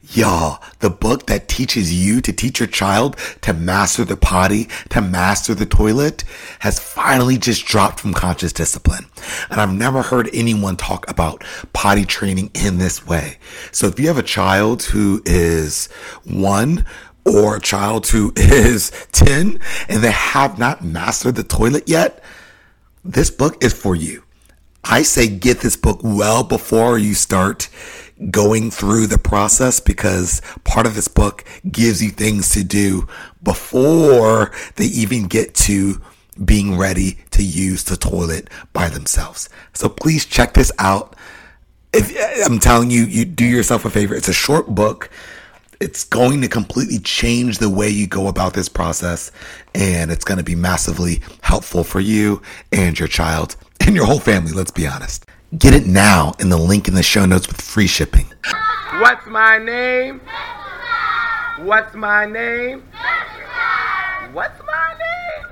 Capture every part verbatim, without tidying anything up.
Y'all, the book that teaches you to teach your child to master the potty, to master the toilet, has finally just dropped from Conscious Discipline. And I've never heard anyone talk about potty training in this way. So if you have a child who is one, or a child who is ten, and they have not mastered the toilet yet, this book is for you. I say get this book well before you start going through the process, because part of this book gives you things to do before they even get to being ready to use the toilet by themselves. So please check this out. If I'm telling you, you do yourself a favor. It's a short book. It's going to completely change the way you go about this process, and it's going to be massively helpful for you and your child and your whole family, let's be honest. Get it now in the link in the show notes with free shipping. What's my name? What's my name? What's my name?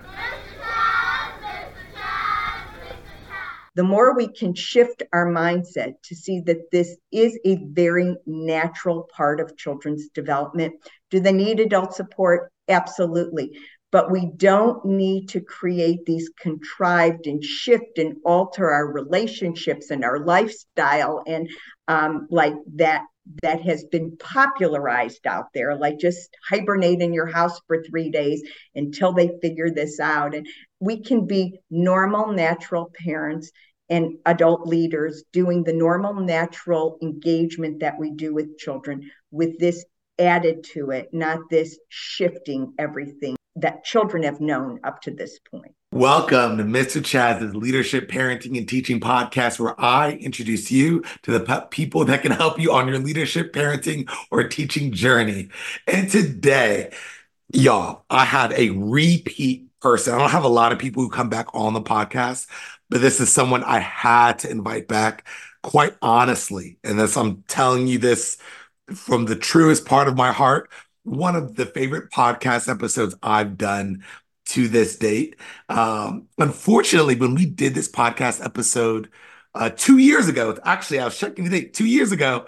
The more we can shift our mindset to see that this is a very natural part of children's development. Do they need adult support? Absolutely. But we don't need to create these contrived and shift and alter our relationships and our lifestyle and um, like that that has been popularized out there, like just hibernate in your house for three days until they figure this out. And we can be normal, natural parents and adult leaders doing the normal, natural engagement that we do with children, with this added to it, not this shifting everything that children have known up to this point. Welcome to Mister Chaz's Leadership, Parenting, and Teaching podcast, where I introduce you to the pe- people that can help you on your leadership, parenting, or teaching journey. And today, y'all, I had a repeat person. I don't have a lot of people who come back on the podcast, but this is someone I had to invite back, quite honestly. And this, I'm telling you this from the truest part of my heart. One of the favorite podcast episodes I've done to this date. Um, unfortunately, when we did this podcast episode uh, two years ago, actually, I was checking the date, two years ago,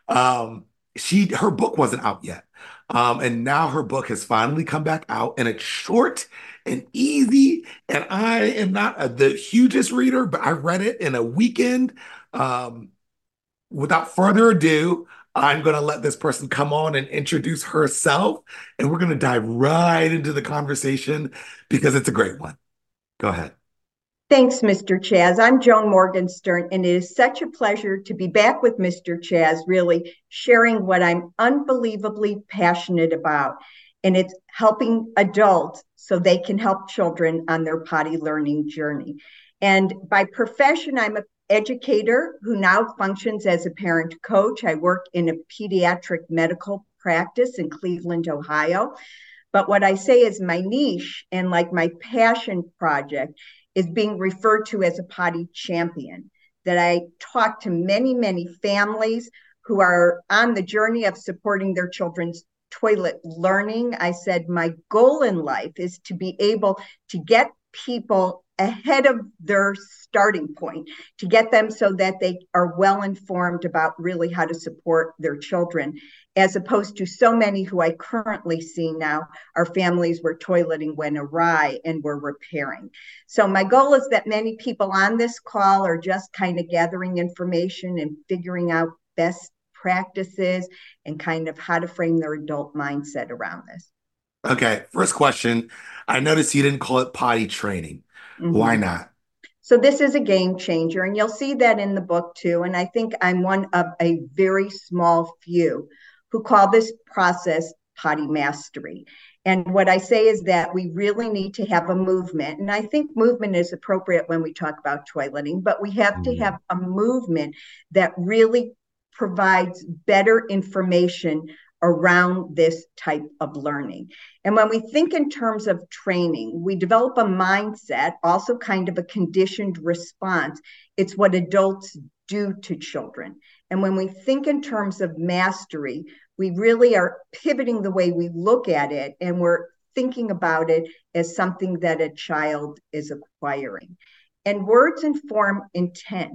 um, she her book wasn't out yet. Um, and now her book has finally come back out, and it's short and easy. And I am not a, the hugest reader, but I read it in a weekend. Um, without further ado, I'm going to let this person come on and introduce herself, and we're going to dive right into the conversation because it's a great one. Go ahead. Thanks, Mister Chaz. I'm Joan Morgenstern, and it is such a pleasure to be back with Mister Chaz, really sharing what I'm unbelievably passionate about. And it's helping adults so they can help children on their potty learning journey. And by profession, I'm a educator who now functions as a parent coach. I work in a pediatric medical practice in Cleveland, Ohio. But what I say is my niche and like my passion project is being referred to as a potty champion, that I talk to many, many families who are on the journey of supporting their children's toilet learning. I said, my goal in life is to be able to get people ahead of their starting point, to get them so that they are well informed about really how to support their children, as opposed to so many who I currently see now are families where toileting went awry and we're repairing. So my goal is that many people on this call are just kind of gathering information and figuring out best practices and kind of how to frame their adult mindset around this. Okay, first question. I noticed you didn't call it potty training. Mm-hmm. Why not? So this is a game changer, and you'll see that in the book too. And I think I'm one of a very small few who call this process potty mastery. And what I say is that we really need to have a movement. And I think movement is appropriate when we talk about toileting, but we have mm-hmm. to have a movement that really provides better information around this type of learning. And when we think in terms of training, we develop a mindset, also kind of a conditioned response. It's what adults do to children. And when we think in terms of mastery, we really are pivoting the way we look at it, and we're thinking about it as something that a child is acquiring. And words inform intent.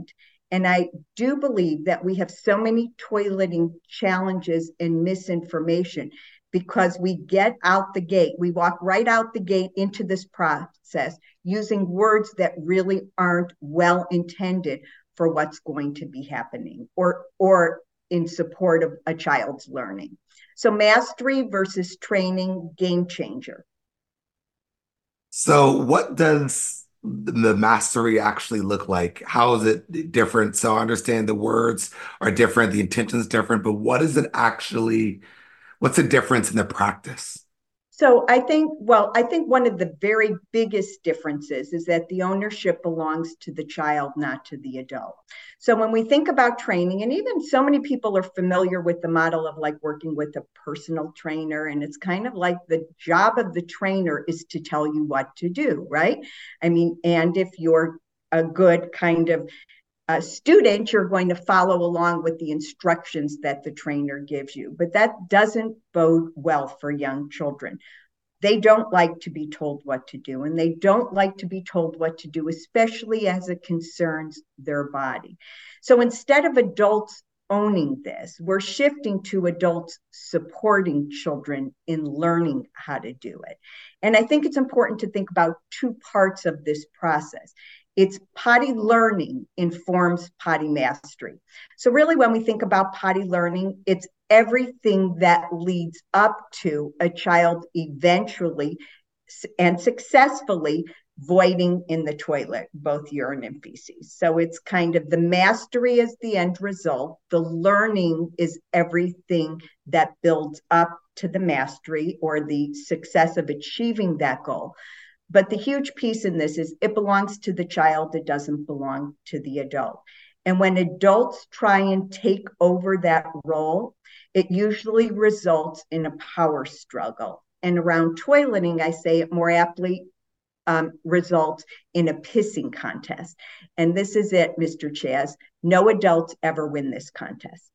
And I do believe that we have so many toileting challenges and misinformation because we get out the gate, we walk right out the gate into this process using words that really aren't well intended for what's going to be happening or, or in support of a child's learning. So mastery versus training, game changer. So what does the mastery actually look like? How is it different? So I understand the words are different, the intention is different, but what is it actually, what's the difference in the practice? So I think, well, I think one of the very biggest differences is that the ownership belongs to the child, not to the adult. So when we think about training, and even so many people are familiar with the model of like working with a personal trainer, and it's kind of like the job of the trainer is to tell you what to do, right? I mean, and if you're a good kind of a student, you're going to follow along with the instructions that the trainer gives you. But that doesn't bode well for young children. They don't like to be told what to do, and they don't like to be told what to do, especially as it concerns their body. So instead of adults owning this, we're shifting to adults supporting children in learning how to do it. And I think it's important to think about two parts of this process. It's potty learning informs potty mastery. So really, when we think about potty learning, it's everything that leads up to a child eventually and successfully voiding in the toilet, both urine and feces. So it's kind of the mastery is the end result. The learning is everything that builds up to the mastery or the success of achieving that goal. But the huge piece in this is it belongs to the child, it doesn't belong to the adult. And when adults try and take over that role, it usually results in a power struggle. And around toileting, I say it more aptly, um, results in a pissing contest. And this is it, Mister Chaz. No adults ever win this contest.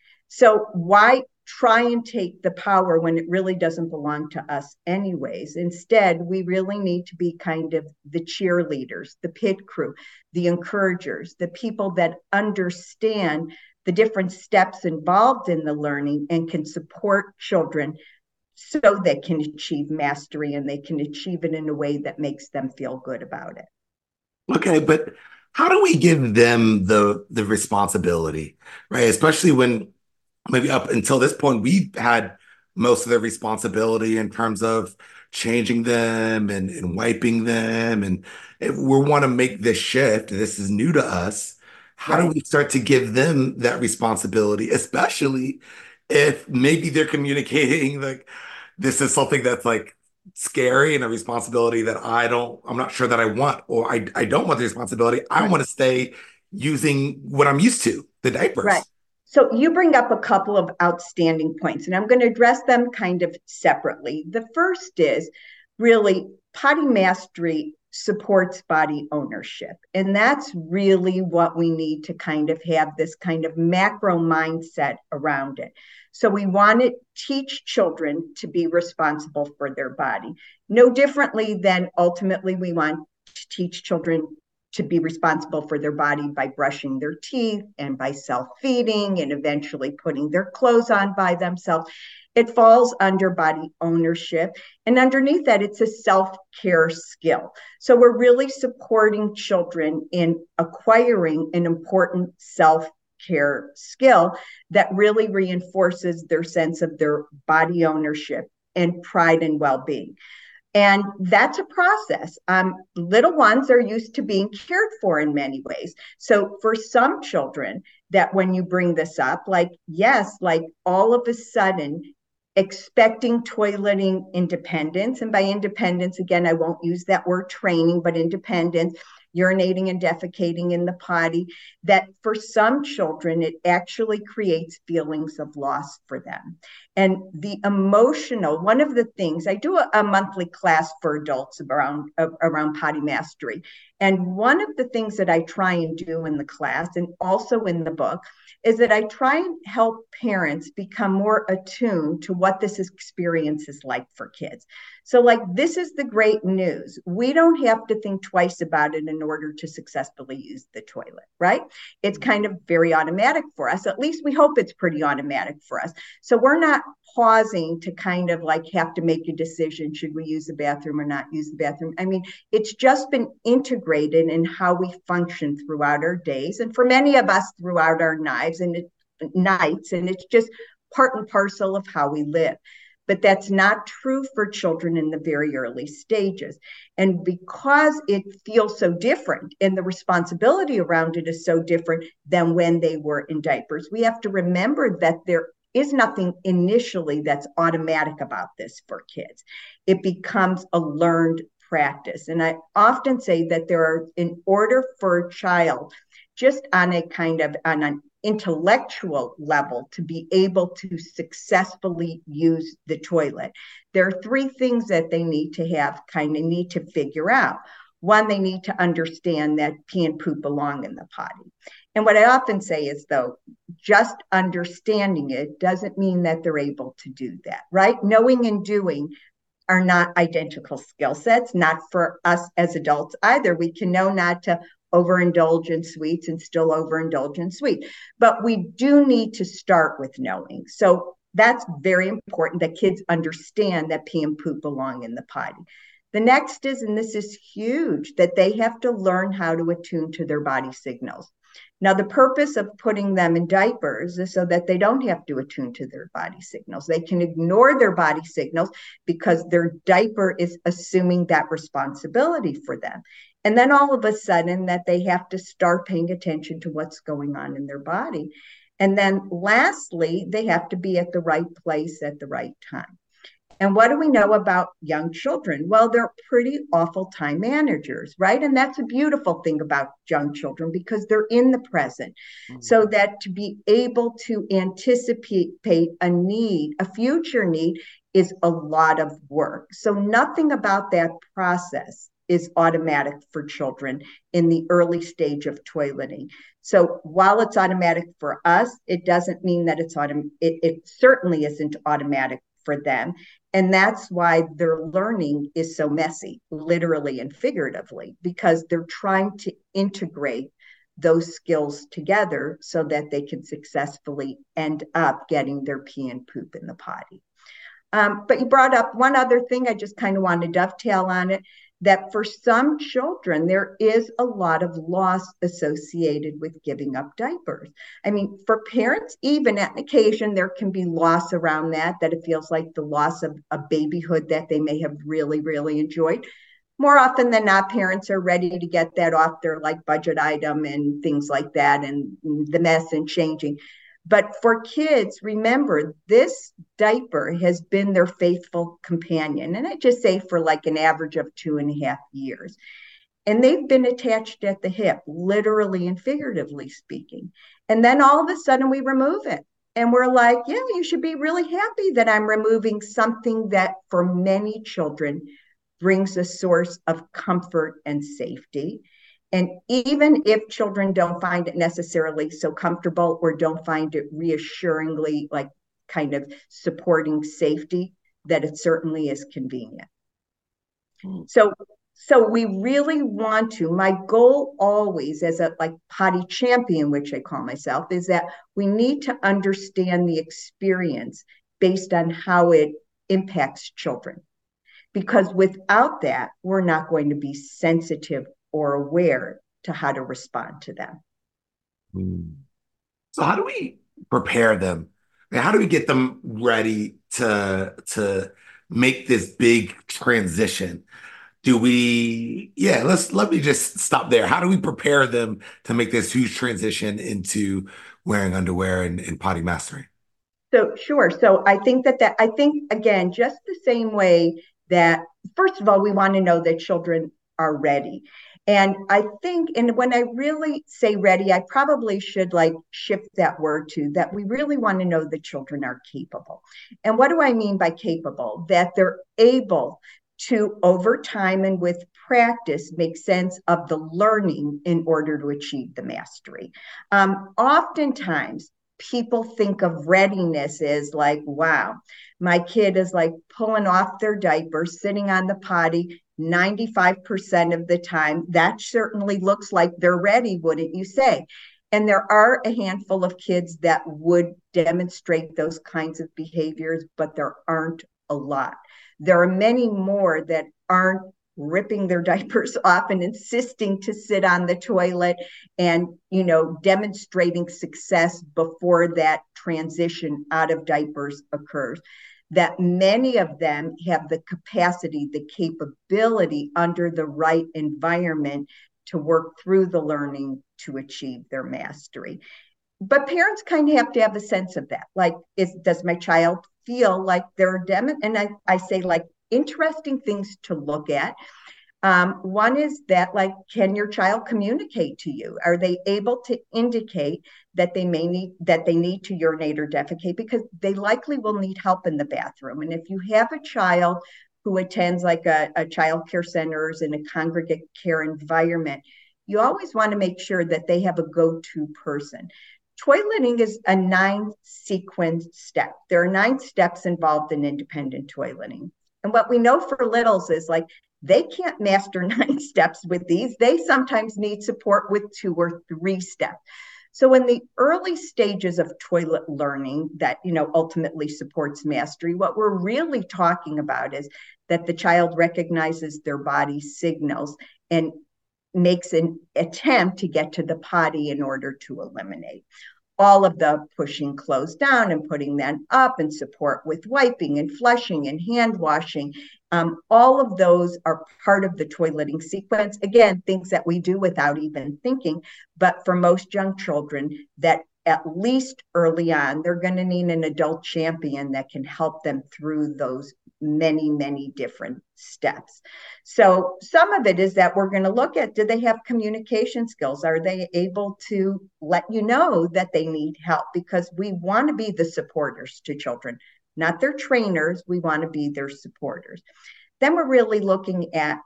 So why try and take the power when it really doesn't belong to us anyways? Instead, we really need to be kind of the cheerleaders, the pit crew, the encouragers, the people that understand the different steps involved in the learning and can support children so they can achieve mastery and they can achieve it in a way that makes them feel good about it. Okay, but how do we give them the the responsibility, right? Especially when maybe up until this point, we've had most of the responsibility in terms of changing them and, and wiping them. And if we want to make this shift, this is new to us. How do Right. we start to give them that responsibility, especially if maybe they're communicating like this is something that's like scary and a responsibility that I don't, I'm not sure that I want, or I, I don't want the responsibility. I Right. want to stay using what I'm used to, the Right. diapers. So you bring up a couple of outstanding points, and I'm going to address them kind of separately. The first is really potty mastery supports body ownership. And that's really what we need to kind of have this kind of macro mindset around it. So we want to teach children to be responsible for their body, no differently than ultimately we want to teach children to be responsible for their body by brushing their teeth and by self-feeding and eventually putting their clothes on by themselves. It falls under body ownership. And underneath that, it's a self-care skill. So we're really supporting children in acquiring an important self-care skill that really reinforces their sense of their body ownership and pride and well-being. And that's a process. Um, little ones are used to being cared for in many ways. So for some children that when you bring this up, like, yes, like all of a sudden expecting toileting independence, and by independence, again, I won't use that word training, but independence, urinating and defecating in the potty, that for some children, it actually creates feelings of loss for them. And the emotional, one of the things, I do a, a monthly class for adults around, uh, around potty mastery. And one of the things that I try and do in the class and also in the book is that I try and help parents become more attuned to what this experience is like for kids. So, like, this is the great news. We don't have to think twice about it in order to successfully use the toilet, right? It's kind of very automatic for us. At least we hope it's pretty automatic for us. So we're not pausing to kind of like have to make a decision. Should we use the bathroom or not use the bathroom? I mean, it's just been integrated in how we function throughout our days. And for many of us throughout our lives and it, nights, and it's just part and parcel of how we live. But that's not true for children in the very early stages. And because it feels so different and the responsibility around it is so different than when they were in diapers, we have to remember that there is nothing initially that's automatic about this for kids. It becomes a learned practice. And I often say that there are, in order for a child, just on a kind of on an intellectual level, to be able to successfully use the toilet, there are three things that they need to have, kind of need to figure out. One, they need to understand that pee and poop belong in the potty. And what I often say is, though, just understanding it doesn't mean that they're able to do that, right? Knowing and doing are not identical skill sets, not for us as adults either. We can know not to overindulge in sweets and still overindulge in sweets. But we do need to start with knowing. So that's very important that kids understand that pee and poop belong in the potty. The next is, and this is huge, that they have to learn how to attune to their body signals. Now, the purpose of putting them in diapers is so that they don't have to attune to their body signals. They can ignore their body signals because their diaper is assuming that responsibility for them. And then all of a sudden that they have to start paying attention to what's going on in their body. And then lastly, they have to be at the right place at the right time. And what do we know about young children? Well, they're pretty awful time managers, right? And that's a beautiful thing about young children because they're in the present. Mm-hmm. So that to be able to anticipate a need, a future need, is a lot of work. So nothing about that process is automatic for children in the early stage of toileting. So while it's automatic for us, it doesn't mean that it's autom- it, it certainly isn't automatic for them. And that's why their learning is so messy, literally and figuratively, because they're trying to integrate those skills together so that they can successfully end up getting their pee and poop in the potty. Um, but you brought up one other thing, I just kind of want to dovetail on it, that for some children, there is a lot of loss associated with giving up diapers. I mean, for parents, even at occasion, there can be loss around that, that it feels like the loss of a babyhood that they may have really, really enjoyed. More often than not, parents are ready to get that off their like budget item and things like that, and the mess and changing. But for kids, remember, this diaper has been their faithful companion. And I just say for like an average of two and a half years. And they've been attached at the hip, literally and figuratively speaking. And then all of a sudden we remove it. And we're like, yeah, you should be really happy that I'm removing something that for many children brings a source of comfort and safety. And even if children don't find it necessarily so comfortable or don't find it reassuringly like kind of supporting safety, that it certainly is convenient. Mm. So, so we really want to, my goal always as a like potty champion, which I call myself, is that we need to understand the experience based on how it impacts children. Because without that, we're not going to be sensitive or aware to how to respond to them. So how do we prepare them? I mean, how do we get them ready to, to make this big transition? Do we, yeah, let's, let me just stop there. How do we prepare them to make this huge transition into wearing underwear and, and potty mastering? So sure. So I think that that, I think, again, just the same way that, first of all, we want to know that children are ready. And I think, and when I really say ready, I probably should like shift that word to that we really want to know that children are capable. And what do I mean by capable? That they're able to, over time and with practice, make sense of the learning in order to achieve the mastery. Um, oftentimes, people think of readiness as like, wow, my kid is like pulling off their diaper, sitting on the potty ninety-five percent of the time. That certainly looks like they're ready, wouldn't you say? And there are a handful of kids that would demonstrate those kinds of behaviors, but there aren't a lot. There are many more that aren't ripping their diapers off and insisting to sit on the toilet and, you know, demonstrating success before that transition out of diapers occurs. That many of them have the capacity, the capability under the right environment to work through the learning to achieve their mastery. But parents kind of have to have a sense of that. Like, is, does my child feel like they're dem? And I, I say, like, interesting things to look at. Um, one is that, like, can your child communicate to you? Are they able to indicate that they may need, that they need to urinate or defecate? Because they likely will need help in the bathroom. And if you have a child who attends like a, a child care centers in a congregate care environment, you always want to make sure that they have a go-to person. Toileting is a nine sequence step. There are nine steps involved in independent toileting. And what we know for littles is, like, they can't master nine steps with these. They sometimes need support with two or three steps. So in the early stages of toilet learning that, you know, ultimately supports mastery, what we're really talking about is that the child recognizes their body signals and makes an attempt to get to the potty in order to eliminate. All of the pushing clothes down and putting them up and support with wiping and flushing and hand washing. Um, all of those are part of the toileting sequence. Again, things that we do without even thinking, but for most young children, that at least early on, they're going to need an adult champion that can help them through those many, many different steps. So some of it is that we're going to look at, do they have communication skills? Are they able to let you know that they need help? Because we want to be the supporters to children, not their trainers. We want to be their supporters. Then we're really looking at,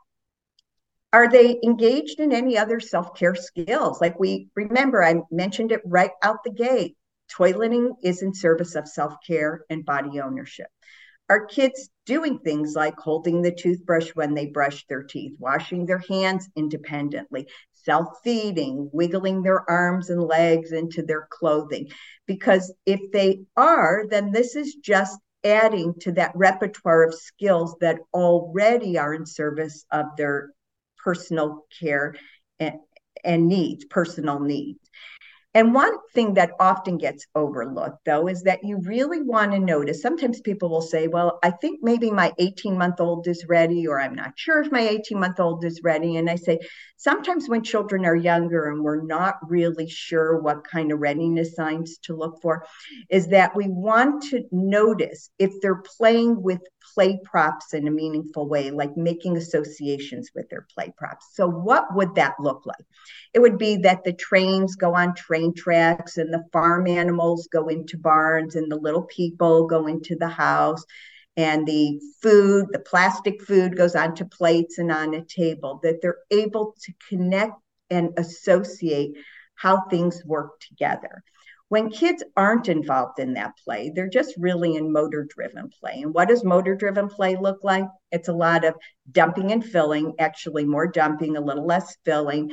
are they engaged in any other self-care skills? Like, we remember, I mentioned it right out the gate. Toileting is in service of self-care and body ownership. Are kids doing things like holding the toothbrush when they brush their teeth, washing their hands independently, self-feeding, wiggling their arms and legs into their clothing? Because if they are, then this is just adding to that repertoire of skills that already are in service of their personal care and, and needs, personal needs. And one thing that often gets overlooked, though, is that you really want to notice. Sometimes people will say, well, I think maybe my eighteen-month-old is ready, or I'm not sure if my eighteen-month-old is ready. And I say, sometimes when children are younger and we're not really sure what kind of readiness signs to look for, is that we want to notice if they're playing with play props in a meaningful way, like making associations with their play props. So what would that look like? It would be that the trains go on train tracks and the farm animals go into barns and the little people go into the house, and the food, the plastic food, goes onto plates and on a table, that they're able to connect and associate how things work together. When kids aren't involved in that play, they're just really in motor-driven play. And what does motor-driven play look like? It's a lot of dumping and filling, actually more dumping, a little less filling.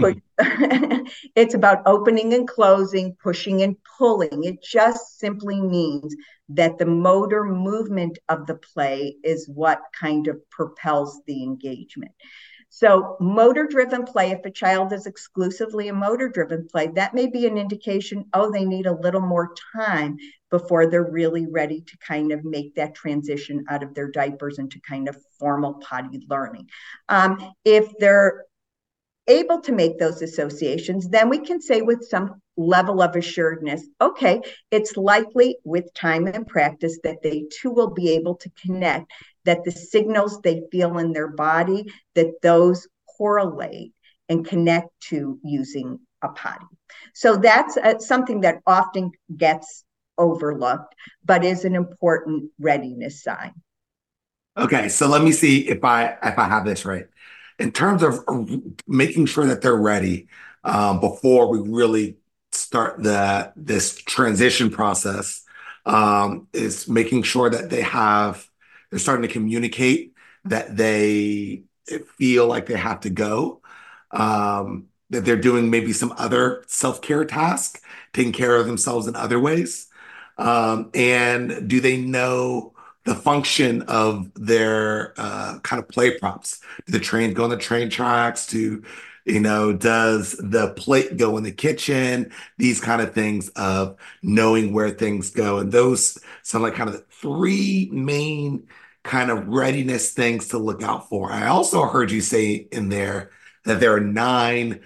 It's about opening and closing, pushing and pulling. It just simply means that the motor movement of the play is what kind of propels the engagement. So motor-driven play, if a child is exclusively a motor-driven play, that may be an indication, oh, they need a little more time before they're really ready to kind of make that transition out of their diapers into kind of formal potty learning. Um, if they're able to make those associations, then we can say with some level of assuredness, okay, it's likely with time and practice that they too will be able to connect, that the signals they feel in their body, that those correlate and connect to using a potty. So that's uh, something that often gets overlooked, but is an important readiness sign. Okay, so let me see if I if I have this right. In terms of uh, making sure that they're ready um, before we really start the this transition process, um, is making sure that they have they're starting to communicate that they feel like they have to go, um, that they're doing maybe some other self-care task, taking care of themselves in other ways. Um, and do they know the function of their uh, kind of play props? Do the trains go on the train tracks? Do, you know, does the plate go in the kitchen? These kind of things of knowing where things go. And those sound like kind of the three main kind of readiness things to look out for. I also heard you say in there that there are nine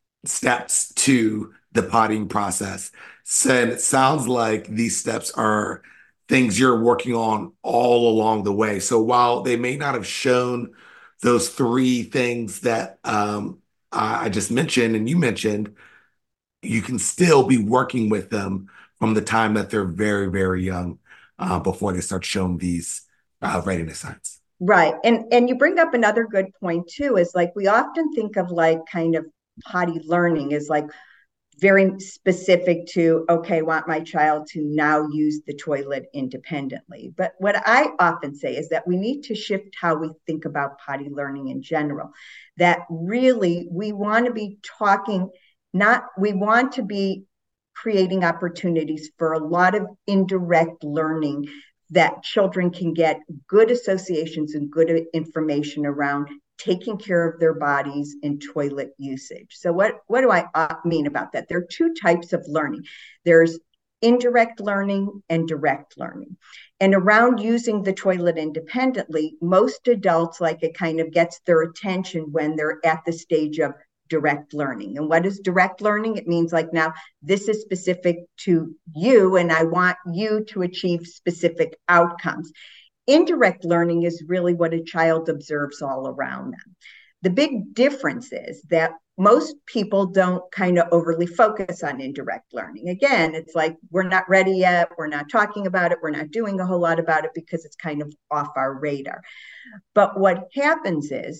steps to the potting process. So and it sounds like these steps are things you're working on all along the way. So while they may not have shown those three things that um, I just mentioned and you mentioned, you can still be working with them from the time that they're very, very young uh, before they start showing these uh, readiness signs. Right. And and you bring up another good point too, is like we often think of like kind of potty learning as like very specific to, okay, I want my child to now use the toilet independently. But what I often say is that we need to shift how we think about potty learning in general. That really we want to be talking, not, we want to be creating opportunities for a lot of indirect learning that children can get good associations and good information around taking care of their bodies and toilet usage. So what, what do I mean about that? There are two types of learning. There's indirect learning and direct learning. And around using the toilet independently, most adults, like, it kind of gets their attention when they're at the stage of direct learning. And what is direct learning? It means like, now this is specific to you and I want you to achieve specific outcomes. Indirect learning is really what a child observes all around them. The big difference is that most people don't kind of overly focus on indirect learning. Again, it's like, we're not ready yet, we're not talking about it, we're not doing a whole lot about it because it's kind of off our radar. But what happens is,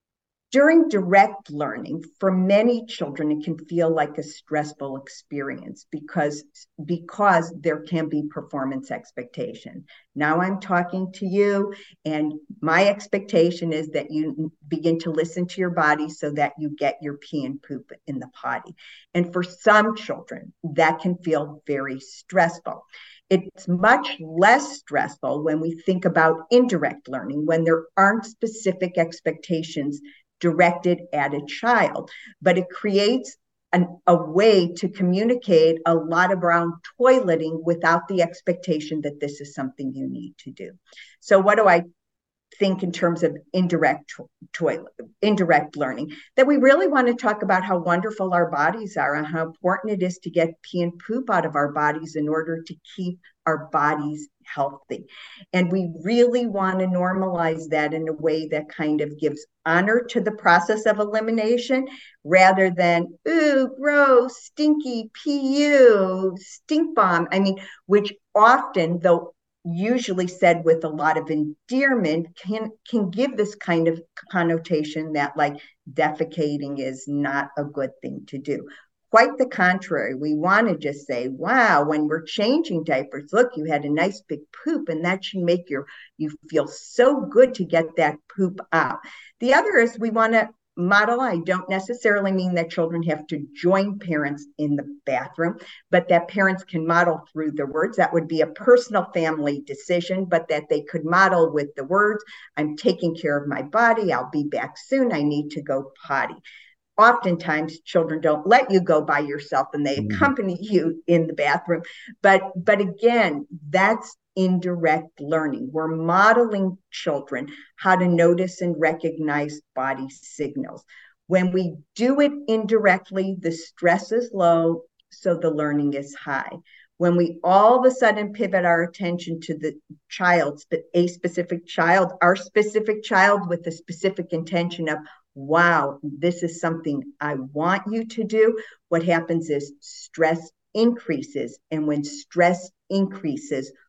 during direct learning, for many children, it can feel like a stressful experience because, because there can be performance expectation. Now I'm talking to you, and my expectation is that you begin to listen to your body so that you get your pee and poop in the potty. And for some children, that can feel very stressful. It's much less stressful when we think about indirect learning, when there aren't specific expectations directed at a child, but it creates an, a way to communicate a lot around toileting without the expectation that this is something you need to do. So what do I think in terms of indirect toilet, indirect learning? That we really want to talk about how wonderful our bodies are and how important it is to get pee and poop out of our bodies in order to keep our bodies healthy. And we really want to normalize that in a way that kind of gives honor to the process of elimination rather than, ooh, gross, stinky, P U, stink bomb. I mean, which often, though usually said with a lot of endearment, can can give this kind of connotation that like defecating is not a good thing to do. Quite the contrary. We want to just say, wow, when we're changing diapers, look, you had a nice big poop, and that should make your you feel so good to get that poop out. The other is we want to model. I don't necessarily mean that children have to join parents in the bathroom, but that parents can model through the words. That would be a personal family decision, but that they could model with the words, I'm taking care of my body, I'll be back soon, I need to go potty. Oftentimes children don't let you go by yourself and they accompany you in the bathroom. But, but again, that's indirect learning. We're modeling children how to notice and recognize body signals. When we do it indirectly, the stress is low, so the learning is high. When we all of a sudden pivot our attention to the child, a specific child, our specific child with a specific intention of, wow, this is something I want you to do, what happens is stress increases. And when stress increases,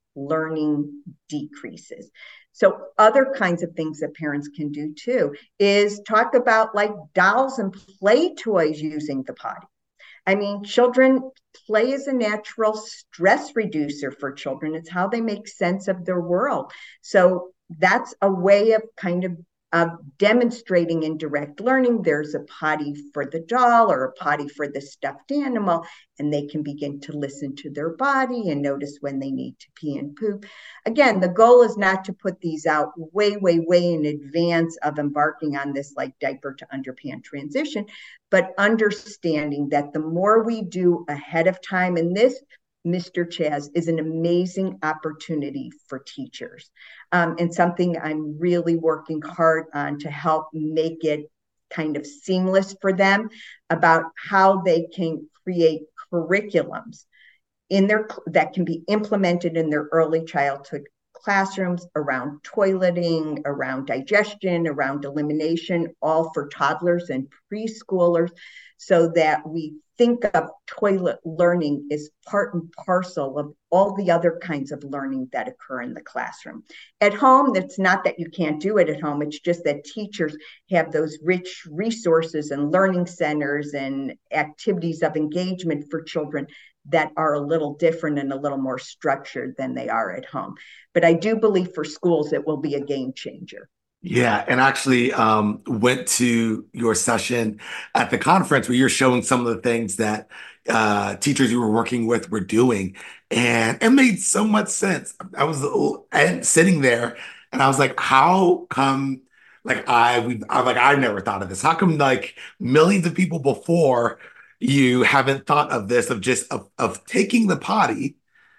learning decreases. So other kinds of things that parents can do too is talk about like dolls and play toys using the potty. I mean, children, play is a natural stress reducer for children. It's how they make sense of their world. So that's a way of kind of of demonstrating indirect learning. There's a potty for the doll or a potty for the stuffed animal, and they can begin to listen to their body and notice when they need to pee and poop. Again, the goal is not to put these out way, way, way in advance of embarking on this like diaper to underpant transition, but understanding that the more we do ahead of time, and this, Mister Chaz, is an amazing opportunity for teachers, um, and something I'm really working hard on to help make it kind of seamless for them about how they can create curriculums in their that can be implemented in their early childhood classrooms around toileting, around digestion, around elimination, all for toddlers and preschoolers, so that we think of toilet learning as part and parcel of all the other kinds of learning that occur in the classroom. At home, it's not that you can't do it at home, it's just that teachers have those rich resources and learning centers and activities of engagement for children that are a little different and a little more structured than they are at home. But I do believe for schools, it will be a game changer. Yeah, and actually um, went to your session at the conference where you're showing some of the things that uh, teachers you were working with were doing, and it made so much sense. I was and sitting there, and I was like, "How come?" Like I, we, I like I never thought of this. How come like millions of people before you haven't thought of this? Of just of of taking the potty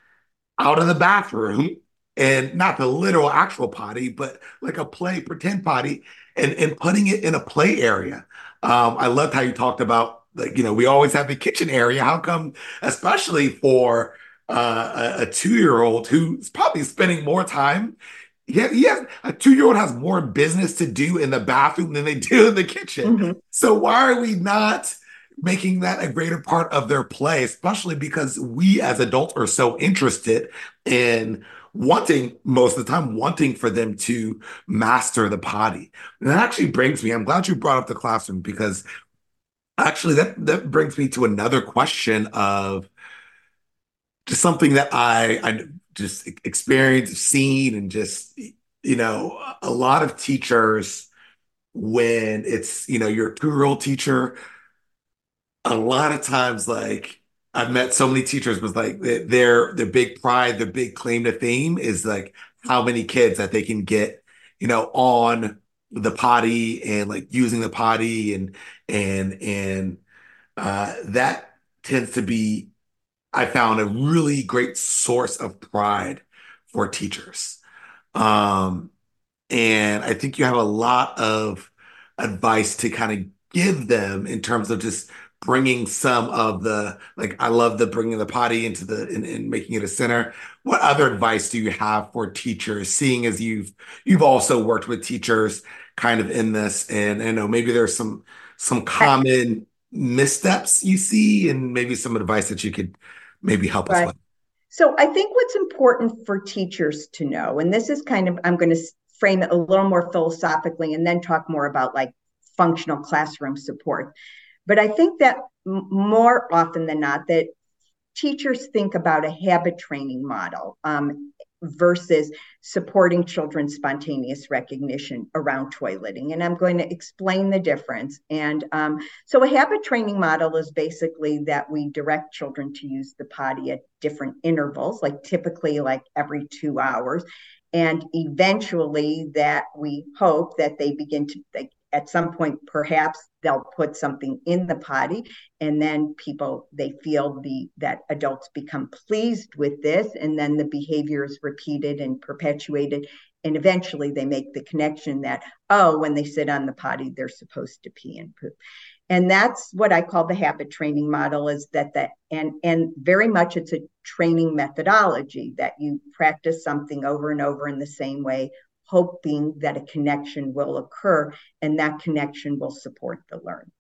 out of the bathroom, and not the literal actual potty, but like a play pretend potty, and and putting it in a play area. Um, I loved how you talked about like, you know, we always have the kitchen area. How come, especially for uh, a, a two-year-old who's probably spending more time, yeah, he has a two-year-old has more business to do in the bathroom than they do in the kitchen. Mm-hmm. So why are we not making that a greater part of their play, especially because we as adults are so interested in wanting, most of the time, wanting for them to master the potty. And that actually brings me, I'm glad you brought up the classroom, because actually that, that brings me to another question of just something that I, I just experienced, seen, and just, you know, a lot of teachers, when it's, you know, you're a two-year-old teacher, a lot of times, like I've met so many teachers with like their their big pride, their big claim to fame is like how many kids that they can get, you know, on the potty and like using the potty, and and and uh, that tends to be, I found, a really great source of pride for teachers. Um, and I think you have a lot of advice to kind of give them in terms of just bringing some of the, like, I love the bringing the potty into the, and, and making it a center. What other advice do you have for teachers, seeing as you've, you've also worked with teachers kind of in this, and I know maybe there's some, some common missteps you see, and maybe some advice that you could maybe help us Right. with. So I think what's important for teachers to know, and this is kind of, I'm going to frame it a little more philosophically and then talk more about like functional classroom support. But I think that m- more often than not, that teachers think about a habit training model um, versus supporting children's spontaneous recognition around toileting. And I'm going to explain the difference. And um, so a habit training model is basically that we direct children to use the potty at different intervals, like typically like every two hours. And eventually that we hope that they begin to, like, at some point, perhaps they'll put something in the potty, and then people, they feel the that adults become pleased with this, and then the behavior is repeated and perpetuated, and eventually they make the connection that, oh, when they sit on the potty, they're supposed to pee and poop. And that's what I call the habit training model, is that that and and very much it's a training methodology that you practice something over and over in the same way, hoping that a connection will occur, and that connection will support the learn.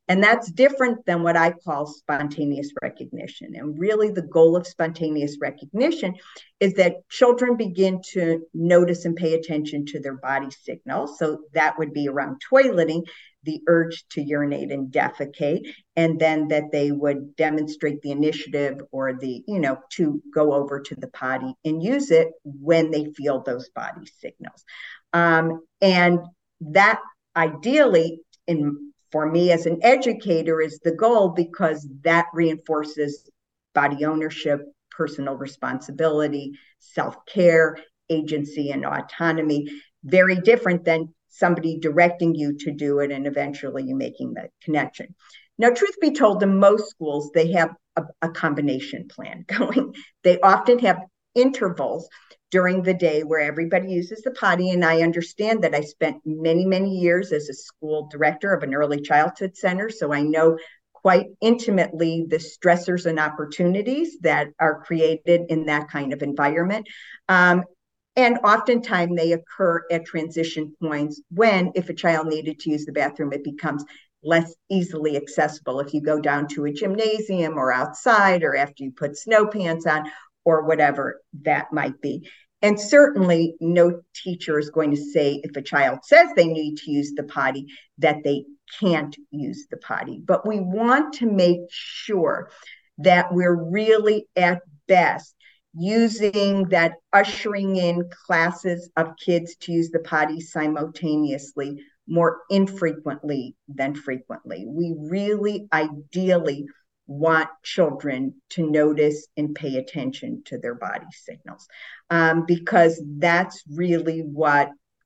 And that's different than what I call spontaneous recognition. And really the goal of spontaneous recognition is that children begin to notice and pay attention to their body signals. So that would be around toileting, the urge to urinate and defecate, and then that they would demonstrate the initiative or the, you know, to go over to the potty and use it when they feel those body signals. Um, and that ideally, in for me as an educator, is the goal, because that reinforces body ownership, personal responsibility, self-care, agency, and autonomy. Very different than somebody directing you to do it and eventually you making that connection. Now, truth be told, in most schools, they have a, a combination plan going. They often have intervals during the day where everybody uses the potty. And I understand that I spent many, many years as a school director of an early childhood center. So I know quite intimately the stressors and opportunities that are created in that kind of environment. Um, and oftentimes they occur at transition points when, if a child needed to use the bathroom, it becomes less easily accessible. If you go down to a gymnasium or outside, or after you put snow pants on, or whatever that might be. And certainly no teacher is going to say, if a child says they need to use the potty, that they can't use the potty. But we want to make sure that we're really at best using that, ushering in classes of kids to use the potty simultaneously more infrequently than frequently. We really ideally want children to notice and pay attention to their body signals, um, because that's really what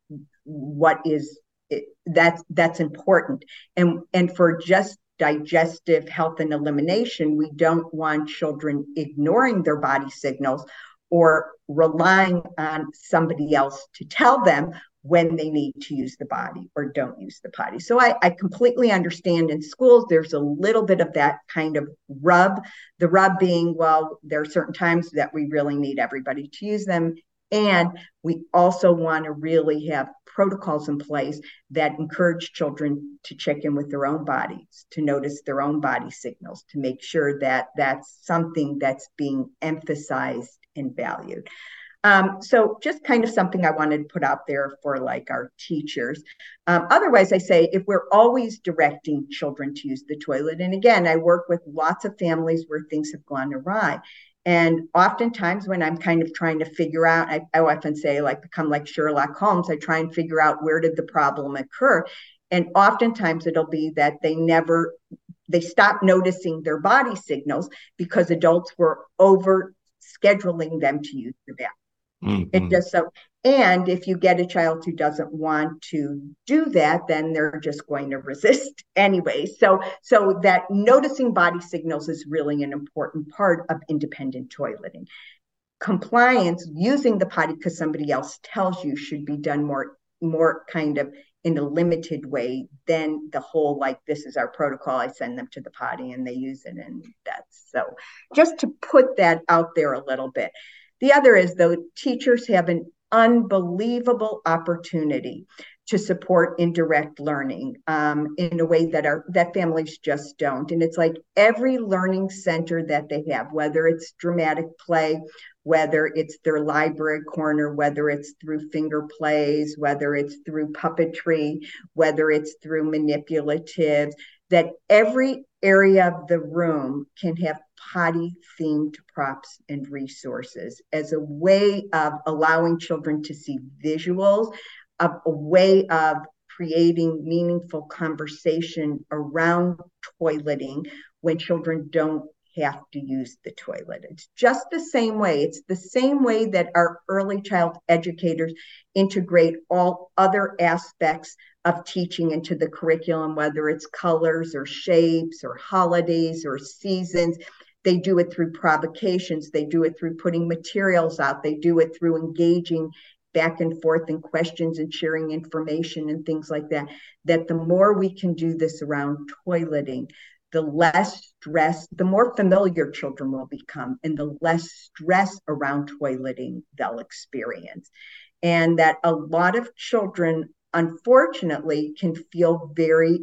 what is it, that's that's important. And and for just digestive health and elimination, we don't want children ignoring their body signals or relying on somebody else to tell them when they need to use the body or don't use the potty. So I, I completely understand in schools, there's a little bit of that kind of rub, the rub being, well, there are certain times that we really need everybody to use them. And we also want to really have protocols in place that encourage children to check in with their own bodies, to notice their own body signals, to make sure that that's something that's being emphasized and valued. Um, so just kind of something I wanted to put out there for like our teachers. Um, otherwise, I say if we're always directing children to use the toilet, and again, I work with lots of families where things have gone awry. And oftentimes when I'm kind of trying to figure out, I, I often say like become like Sherlock Holmes, I try and figure out where did the problem occur. And oftentimes it'll be that they never, they stopped noticing their body signals because adults were over scheduling them to use the bathroom. Mm-hmm. It just so, and if you get a child who doesn't want to do that, then they're just going to resist anyway. So, so that noticing body signals is really an important part of independent toileting. Compliance, using the potty because somebody else tells you, should be done more, more kind of in a limited way than the whole, like, this is our protocol, I send them to the potty and they use it, and that's so. Just to put that out there a little bit. The other is, though, teachers have an unbelievable opportunity to support indirect learning um, in a way that our that families just don't. And it's like every learning center that they have, whether it's dramatic play, whether it's their library corner, whether it's through finger plays, whether it's through puppetry, whether it's through manipulatives, that every area of the room can have potty-themed props and resources as a way of allowing children to see visuals, of a way of creating meaningful conversation around toileting when children don't have to use the toilet. It's just the same way. It's the same way that our early child educators integrate all other aspects of teaching into the curriculum, whether it's colors or shapes or holidays or seasons. They do it through provocations. They do it through putting materials out. They do it through engaging back and forth in questions and sharing information and things like that. That the more we can do this around toileting, the less stress, the more familiar children will become, and the less stress around toileting they'll experience. And that a lot of children, unfortunately, can feel very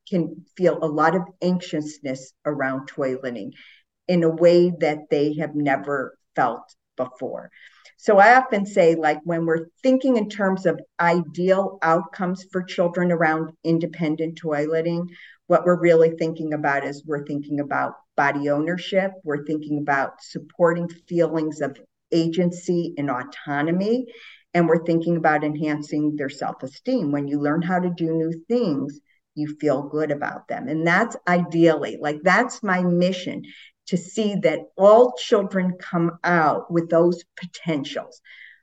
can feel a lot of anxiousness around toileting in a way that they have never felt before. So I often say, like, when we're thinking in terms of ideal outcomes for children around independent toileting, what we're really thinking about is we're thinking about body ownership, we're thinking about supporting feelings of agency and autonomy, and we're thinking about enhancing their self-esteem. When you learn how to do new things, you feel good about them. And that's ideally, like, that's my mission, to see that all children come out with those potentials.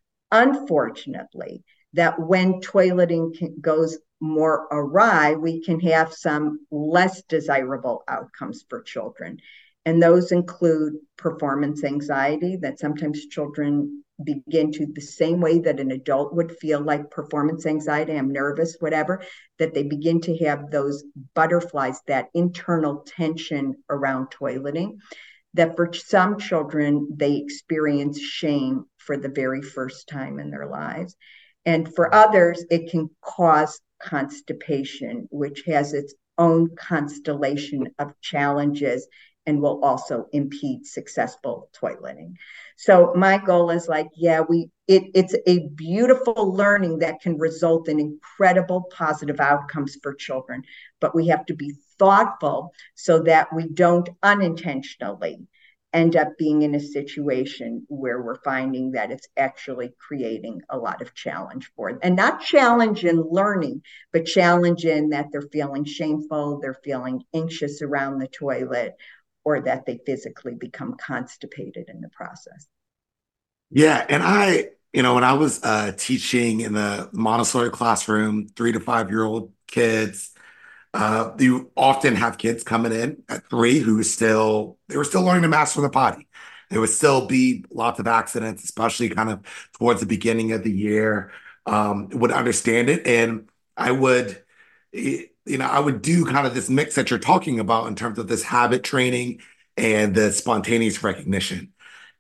Unfortunately, that when toileting can, goes more awry, we can have some less desirable outcomes for children. And those include performance anxiety, that sometimes children begin to, the same way that an adult would feel like performance anxiety, I'm nervous, whatever, that they begin to have those butterflies, that internal tension around toileting, that for some children, they experience shame for the very first time in their lives. And for others, it can cause constipation, which has its own constellation of challenges and will also impede successful toileting. So my goal is, like, yeah, we it, it's a beautiful learning that can result in incredible positive outcomes for children, but we have to be thoughtful so that we don't unintentionally end up being in a situation where we're finding that it's actually creating a lot of challenge for them. And not challenge in learning, but challenge in that they're feeling shameful, they're feeling anxious around the toilet, or that they physically become constipated in the process. Yeah. And I, you know, when I was uh, teaching in the Montessori classroom, three to five year old kids, uh, you often have kids coming in at three who still, they were still learning to master the potty. There would still be lots of accidents, especially kind of towards the beginning of the year, um, would understand it. And I would, you know, I would do kind of this mix that you're talking about in terms of this habit training and the spontaneous recognition.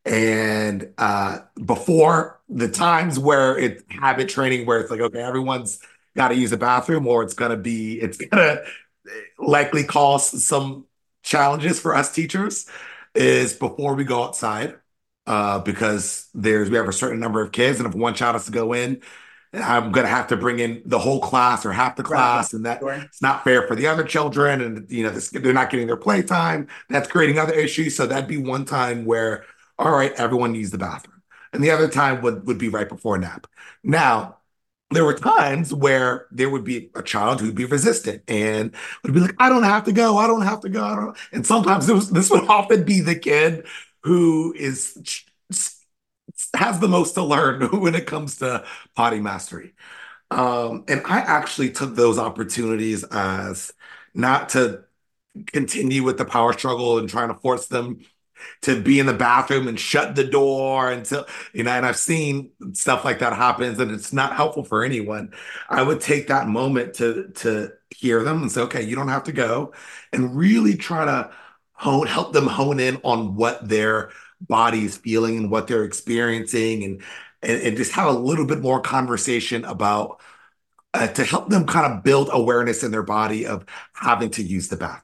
And uh, before the times where it's habit training, where it's like, okay, everyone's got to use the bathroom, or it's going to be, it's going to likely cause some challenges for us teachers, is before we go outside, uh, because there's, we have a certain number of kids. And if one child has to go in, I'm going to have to bring in the whole class or half the class, right. And that sure. It's not fair for the other children. And, you know, this, they're not getting their playtime. That's creating other issues. So that'd be one time where, all right, everyone needs the bathroom. And the other time would, would be right before nap. Now, there were times where there would be a child who'd be resistant and would be like, I don't have to go. I don't have to go. I don't. And sometimes it was, this would often be the kid who is has the most to learn when it comes to potty mastery. Um, and I actually took those opportunities as not to continue with the power struggle and trying to force them to be in the bathroom and shut the door until, you know, and I've seen stuff like that happens and it's not helpful for anyone. I would take that moment to, to hear them and say, okay, you don't have to go, and really try to hone, help them hone in on what their body is feeling and what they're experiencing, and, and, and just have a little bit more conversation about, uh, to help them kind of build awareness in their body of having to use the bathroom.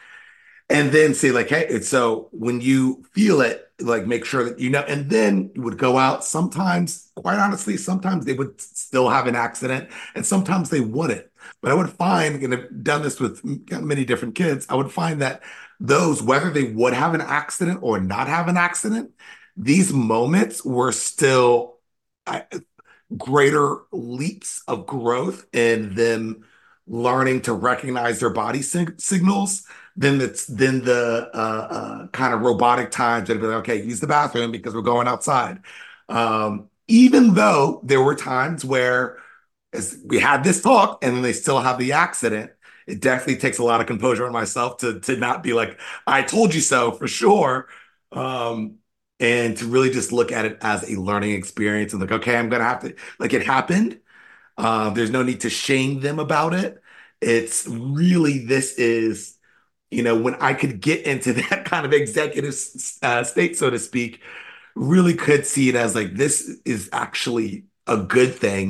And then say, like, hey, so when you feel it, like, make sure that you know, and then you would go out. Sometimes, quite honestly, sometimes they would still have an accident and sometimes they wouldn't. But I would find, and I've done this with many different kids, I would find that those, whether they would have an accident or not have an accident, these moments were still uh, greater leaps of growth in them learning to recognize their body sig- signals than it's then the uh, uh, kind of robotic times that be like, okay, use the bathroom because we're going outside. Um, even though there were times where, as we had this talk and then they still have the accident, it definitely takes a lot of composure on myself to to not be like, I told you so, for sure. Um, and to really just look at it as a learning experience and like, okay, I'm going to have to, like, it happened. Uh, there's no need to shame them about it. It's really, this is, you know, when I could get into that kind of executive uh, state, so to speak, really could see it as like, this is actually a good thing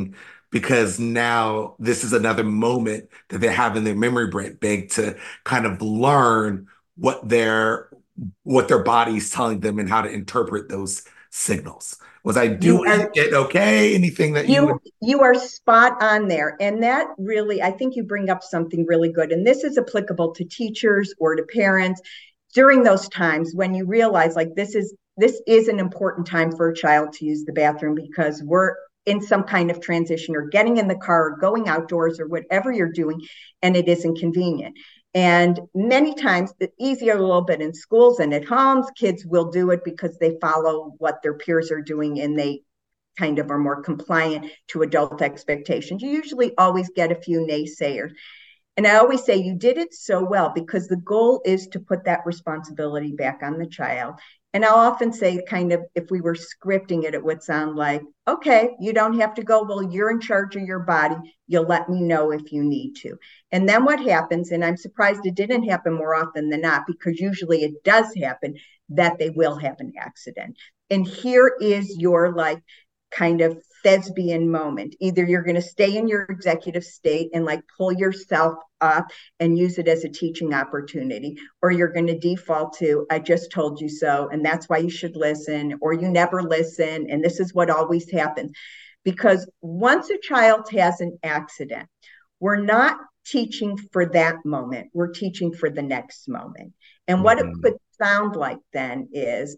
because now this is another moment that they have in their memory bank to kind of learn what their what their body's telling them and how to interpret those signals. Was I You doing are it okay? Anything that you would? you you are spot on there. And that really, I think you bring up something really good. And this is applicable to teachers or to parents during those times when you realize like this is this is an important time for a child to use the bathroom because we're in some kind of transition or getting in the car or going outdoors or whatever you're doing, and it isn't convenient. And many times it's easier a little bit in schools and at homes. Kids will do it because they follow what their peers are doing and they kind of are more compliant to adult expectations. You usually always get a few naysayers. And I always say you did it so well because the goal is to put that responsibility back on the child. And I'll often say, kind of, if we were scripting it, it would sound like, okay, you don't have to go. Well, you're in charge of your body. You'll let me know if you need to. And then what happens, and I'm surprised it didn't happen more often than not, because usually it does happen, that they will have an accident. And here is your like, kind of thespian moment. Either you're going to stay in your executive state and like pull yourself up and use it as a teaching opportunity, or you're going to default to, I just told you so, and that's why you should listen, or you never listen, and this is what always happens. Because once a child has an accident, we're not teaching for that moment, we're teaching for the next moment. And what Mhm. it could sound like then is,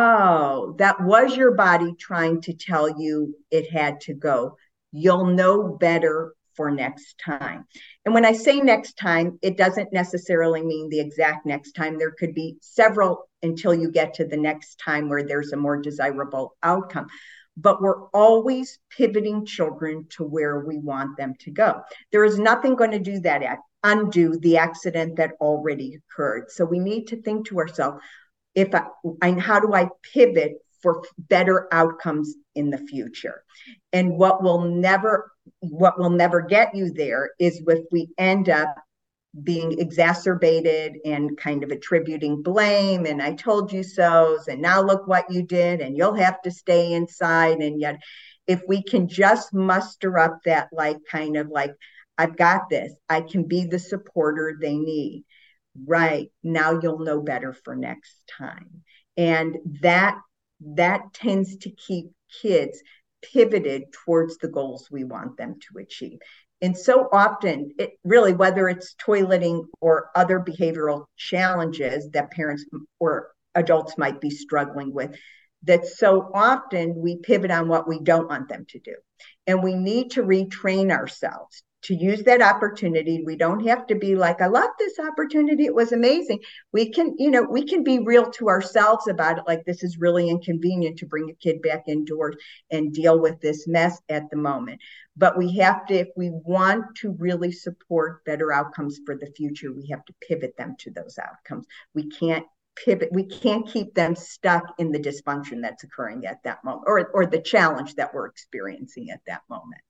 oh, that was your body trying to tell you it had to go. You'll know better for next time. And when I say next time, it doesn't necessarily mean the exact next time. There could be several until you get to the next time where there's a more desirable outcome. But we're always pivoting children to where we want them to go. There is nothing going to do that, undo the accident that already occurred. So we need to think to ourselves, if I, and how do I pivot for better outcomes in the future? And what will never, what will never get you there is if we end up being exacerbated and kind of attributing blame and I told you so's and now look what you did and you'll have to stay inside. And yet, if we can just muster up that like kind of like, I've got this, I can be the supporter they need. Right. Now you'll know better for next time. And that that tends to keep kids pivoted towards the goals we want them to achieve. And so often, it really, whether it's toileting or other behavioral challenges that parents or adults might be struggling with, that so often we pivot on what we don't want them to do. And we need to retrain ourselves to use that opportunity. We don't have to be like, I love this opportunity, it was amazing. We can, you know, we can be real to ourselves about it. Like, this is really inconvenient to bring a kid back indoors and deal with this mess at the moment. But we have to, if we want to really support better outcomes for the future, we have to pivot them to those outcomes. We can't pivot, we can't keep them stuck in the dysfunction that's occurring at that moment, or, or the challenge that we're experiencing at that moment.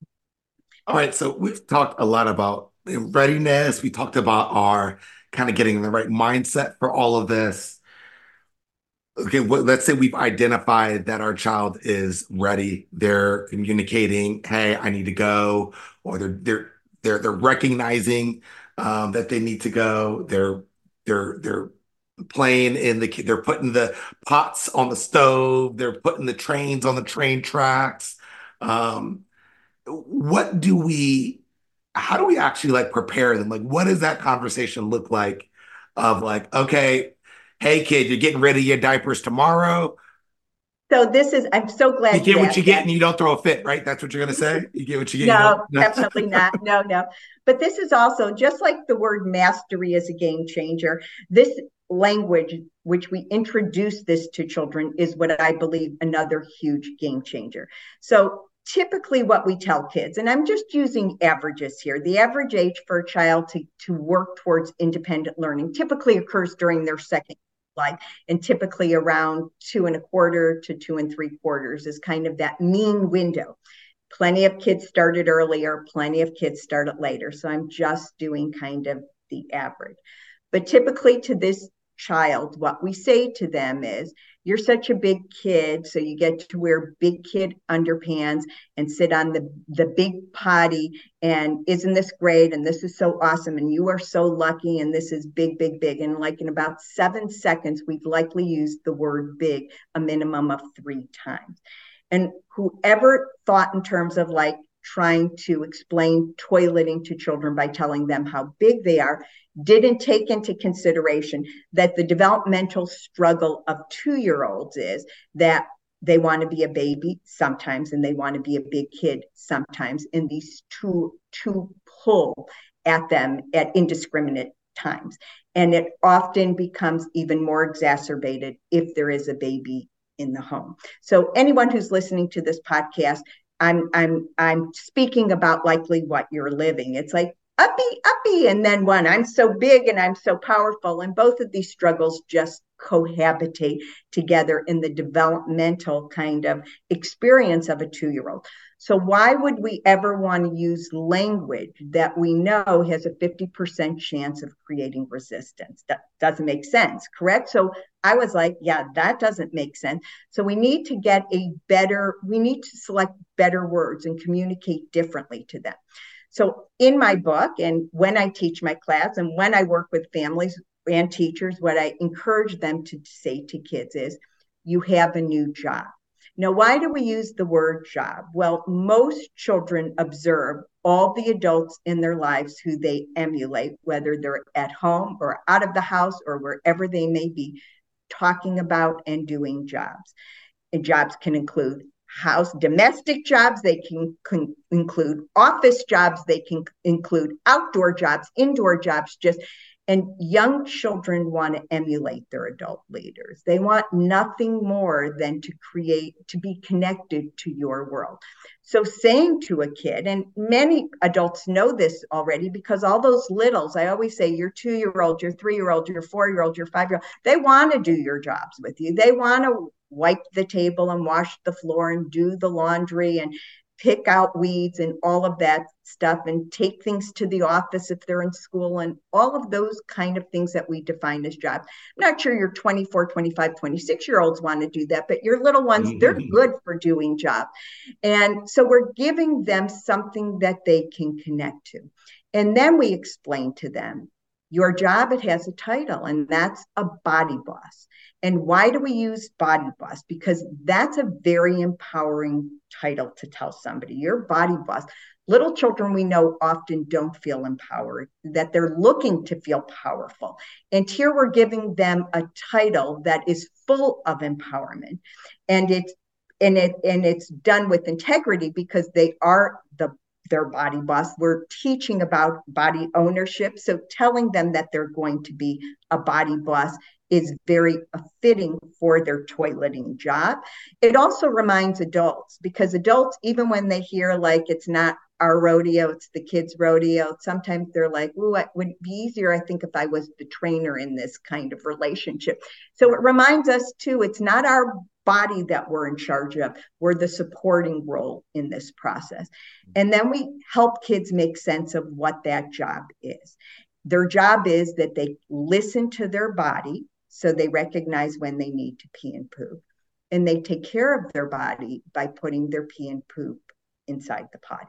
All right, so we've talked a lot about readiness. We talked about our kind of getting in the right mindset for all of this. Okay, well, let's say we've identified that our child is ready. They're communicating, "Hey, I need to go," or they're they're they're they're recognizing um, that they need to go. They're they're they're playing in the they're putting the pots on the stove. They're putting the trains on the train tracks. Um, what do we how do we actually like prepare them? Like, what does that conversation look like of like, okay, hey kid, you're getting rid of your diapers tomorrow. So this is, I'm so You glad get you what asked you get that. and you don't throw a fit, right? That's what you're gonna say? You get what you get, you No, don't. definitely not. No, no. But this is also, just like the word mastery is a game changer, this language, which we introduce this to children, is what I believe another huge game changer. So typically what we tell kids, and I'm just using averages here, the average age for a child to, to work towards independent learning typically occurs during their second life, and typically around two and a quarter to two and three quarters is kind of that mean window. Plenty of kids started earlier, plenty of kids started later. So I'm just doing kind of the average. But typically to this child, what we say to them is, you're such a big kid, so you get to wear big kid underpants and sit on the, the big potty, and isn't this great, and this is so awesome, and you are so lucky, and this is big, big, big. And like in about seven seconds, we've likely used the word big a minimum of three times. And whoever thought in terms of like trying to explain toileting to children by telling them how big they are didn't take into consideration that the developmental struggle of two-year-olds is that they want to be a baby sometimes and they want to be a big kid sometimes, and these two two pull at them at indiscriminate times. And it often becomes even more exacerbated if there is a baby in the home. So anyone who's listening to this podcast, I'm I'm I'm speaking about likely what you're living. It's like uppy, uppy, and then one, I'm so big and I'm so powerful. And both of these struggles just cohabitate together in the developmental kind of experience of a two-year-old. So why would we ever want to use language that we know has a fifty percent chance of creating resistance? That doesn't make sense, correct? So I was like, yeah, that doesn't make sense. So we need to get a better, we need to select better words and communicate differently to them. So in my book, and when I teach my class and when I work with families and teachers, what I encourage them to say to kids is, you have a new job. Now, why do we use the word job? Well, most children observe all the adults in their lives who they emulate, whether they're at home or out of the house or wherever they may be, talking about and doing jobs. And jobs can include house domestic jobs, they can, can include office jobs, they can include outdoor jobs, indoor jobs, just and young children want to emulate their adult leaders. They want nothing more than to create, to be connected to your world. So saying to a kid, and many adults know this already because all those littles, I always say, your two-year-old, your three-year-old, your four-year-old, your five-year-old, they want to do your jobs with you. They want to wipe the table and wash the floor and do the laundry and pick out weeds and all of that stuff and take things to the office if they're in school and all of those kind of things that we define as jobs. I'm not sure your twenty-four, twenty-five, twenty-six year olds want to do that, but your little ones, they're good for doing jobs. And so we're giving them something that they can connect to. And then we explain to them, your job, it has a title, and that's a body boss. And why do we use body boss? Because that's a very empowering title to tell somebody, you're body boss. Little children, we know, often don't feel empowered, that they're looking to feel powerful. And here we're giving them a title that is full of empowerment. And it's and it and it's done with integrity because they are the their body boss. We're teaching about body ownership. So telling them that they're going to be a body boss is very fitting for their toileting job. It also reminds adults, because adults, even when they hear like it's not our rodeo, it's the kids' rodeo, sometimes they're like, ooh, it would be easier, I think, if I was the trainer in this kind of relationship. So it reminds us too, it's not our body that we're in charge of. We're the supporting role in this process. And then we help kids make sense of what that job is. Their job is that they listen to their body, so they recognize when they need to pee and poop. And they take care of their body by putting their pee and poop inside the potty.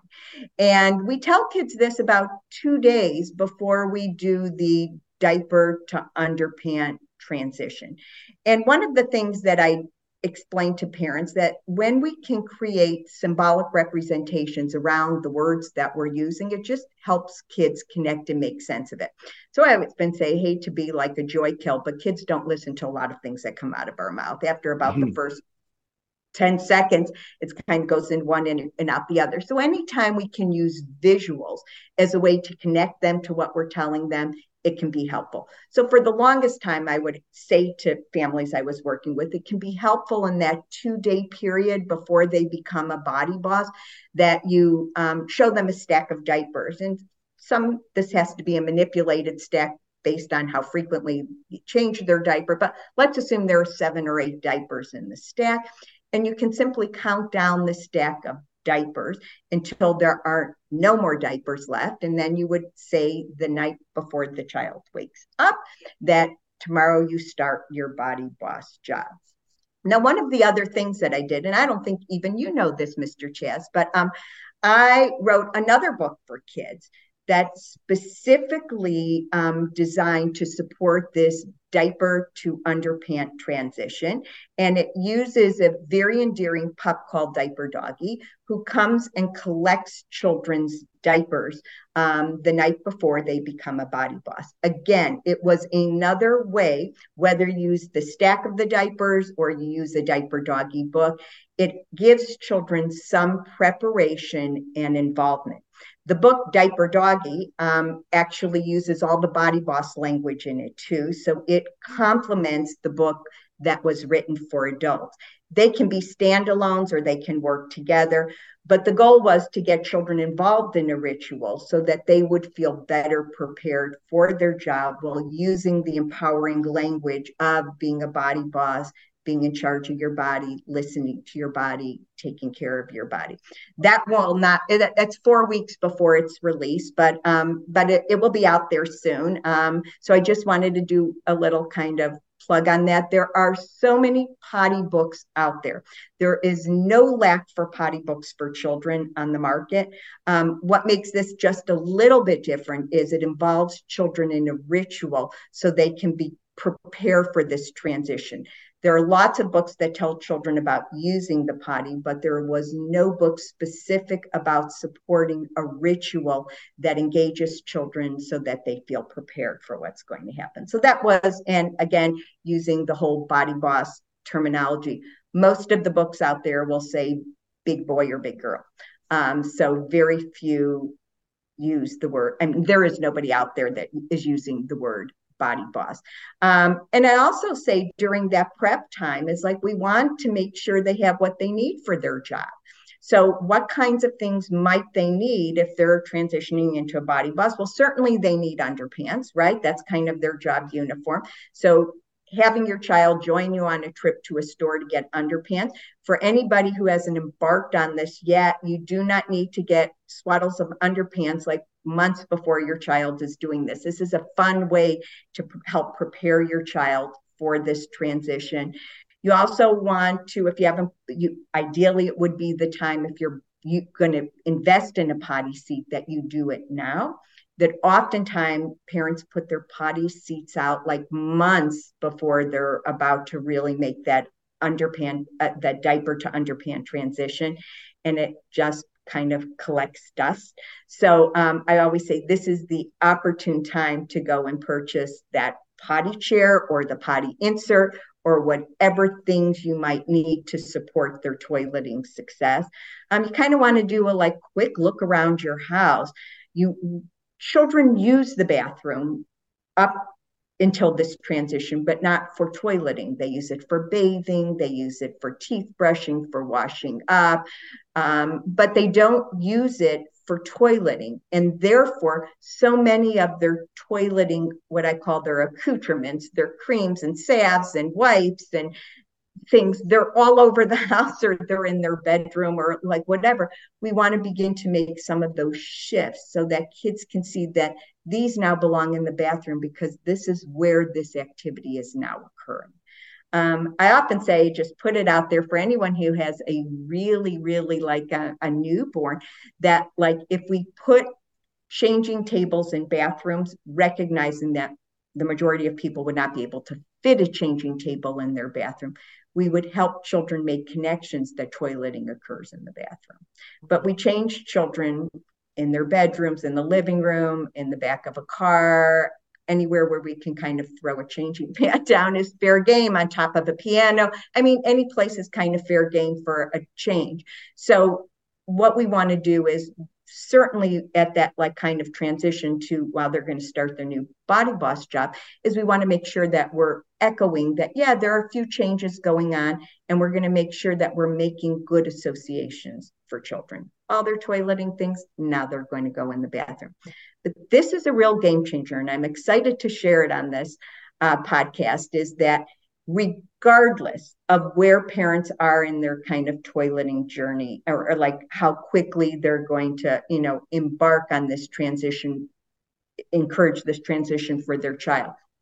And we tell kids this about two days before we do the diaper to underpant transition. And one of the things that I explain to parents, that when we can create symbolic representations around the words that we're using, it just helps kids connect and make sense of it. So I always been say, hate to be like a joy kill, but kids don't listen to a lot of things that come out of our mouth. After about mm-hmm. the first ten seconds, it kind of goes in one and, and out the other. So anytime we can use visuals as a way to connect them to what we're telling them, it can be helpful. So for the longest time, I would say to families I was working with, it can be helpful in that two-day period before they become a body boss, that you um, show them a stack of diapers. And some, this has to be a manipulated stack based on how frequently you change their diaper. But let's assume there are seven or eight diapers in the stack. And you can simply count down the stack of diapers until there are no more diapers left. And then you would say the night before the child wakes up that tomorrow you start your Body Boss job. Now, one of the other things that I did, and I don't think even you know this, Mister Chaz, but um, I wrote another book for kids that's specifically um, designed to support this diaper to underpant transition. And it uses a very endearing pup called Diaper Doggy, who comes and collects children's diapers um, the night before they become a body boss. Again, it was another way, whether you use the stack of the diapers or you use a Diaper Doggy book, it gives children some preparation and involvement. The book Diaper Doggy um, actually uses all the Body Boss language in it too. So it complements the book that was written for adults. They can be standalones or they can work together. But the goal was to get children involved in a ritual so that they would feel better prepared for their job while using the empowering language of being a body boss, being in charge of your body, listening to your body, taking care of your body. That will not, that's four weeks before it's released, but um, but it, it will be out there soon. Um, so I just wanted to do a little kind of plug on that. There are so many potty books out there. There is no lack for potty books for children on the market. Um, what makes this just a little bit different is it involves children in a ritual so they can be prepare for this transition. There are lots of books that tell children about using the potty, but there was no book specific about supporting a ritual that engages children so that they feel prepared for what's going to happen. So that was, and again, using the whole Body Boss terminology. Most of the books out there will say big boy or big girl. Um, so very few use the word, I mean, there is nobody out there that is using the word body boss. Um, and I also say during that prep time is like, we want to make sure they have what they need for their job. So what kinds of things might they need if they're transitioning into a body boss? Well, certainly they need underpants, right? That's kind of their job uniform. So having your child join you on a trip to a store to get underpants. For anybody who hasn't embarked on this yet, you do not need to get swaddles of underpants like months before your child is doing this. This is a fun way to p- help prepare your child for this transition. You also want to, if you haven't, you ideally it would be the time if you're you going to invest in a potty seat that you do it now. That oftentimes parents put their potty seats out like months before they're about to really make that underpant, uh, that diaper to underpant transition, and it just kind of collects dust. So um, I always say this is the opportune time to go and purchase that potty chair or the potty insert or whatever things you might need to support their toileting success. Um, you kind of want to do a like quick look around your house. You Children use the bathroom up until this transition, but not for toileting. They use it for bathing, they use it for teeth brushing, for washing up, um, but they don't use it for toileting. And therefore, so many of their toileting, what I call their accoutrements, their creams and salves and wipes and things, they're all over the house or they're in their bedroom or like whatever. We want to begin to make some of those shifts so that kids can see that these now belong in the bathroom because this is where this activity is now occurring. Um, I often say, just put it out there for anyone who has a really, really like a, a newborn, that like if we put changing tables in bathrooms, recognizing that the majority of people would not be able to fit a changing table in their bathroom, we would help children make connections that toileting occurs in the bathroom. But we change children in their bedrooms, in the living room, in the back of a car, anywhere where we can kind of throw a changing pad down is fair game, on top of a piano. I mean, any place is kind of fair game for a change. So what we want to do is certainly at that like kind of transition to while they're going to start their new body boss job, is we want to make sure that we're echoing that, yeah, there are a few changes going on, and we're going to make sure that we're making good associations for children. All their toileting things, now they're going to go in the bathroom. But this is a real game changer, and I'm excited to share it on this uh, podcast, is that regardless of where parents are in their kind of toileting journey, or, or like how quickly they're going to, you know, embark on this transition, encourage this transition for their child,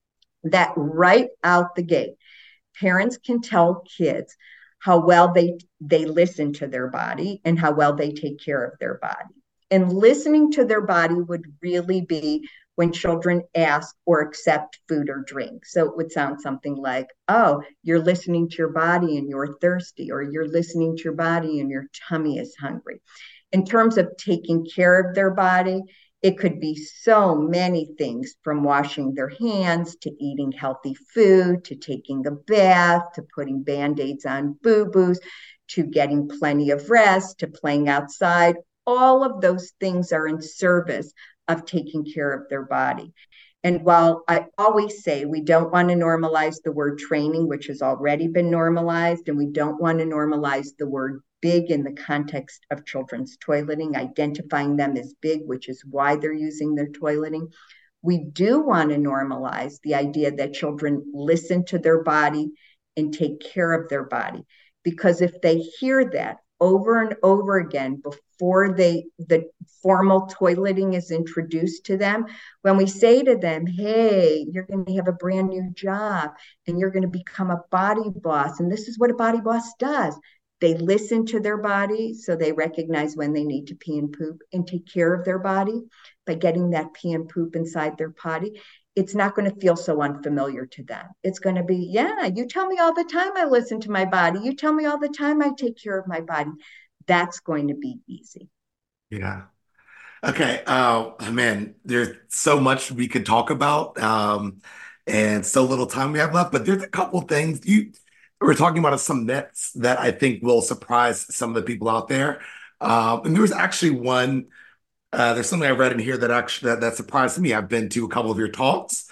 that right out the gate, parents can tell kids how well they they listen to their body and how well they take care of their body. And listening to their body would really be when children ask or accept food or drink. So it would sound something like, oh, you're listening to your body and you're thirsty, or you're listening to your body and your tummy is hungry. In terms of taking care of their body, it could be so many things, from washing their hands to eating healthy food, to taking a bath, to putting Band-Aids on boo-boos, to getting plenty of rest, to playing outside. All of those things are in service of taking care of their body. And while I always say we don't want to normalize the word training, which has already been normalized, and we don't want to normalize the word big in the context of children's toileting, identifying them as big, which is why they're using their toileting, we do want to normalize the idea that children listen to their body and take care of their body. Because if they hear that over and over again before they the formal toileting is introduced to them, when we say to them, hey, you're going to have a brand new job and you're going to become a body boss, and this is what a body boss does, they listen to their body, so they recognize when they need to pee and poop and take care of their body by getting that pee and poop inside their potty. It's not going to feel so unfamiliar to them. It's going to be, yeah, you tell me all the time I listen to my body. You tell me all the time I take care of my body. That's going to be easy. Yeah. Okay. Uh, man, there's so much we could talk about, um, and so little time we have left, but there's a couple things you we're talking about some myths that I think will surprise some of the people out there. Um, and there was actually one, uh, there's something I read in here that actually that, that surprised me. I've been to a couple of your talks,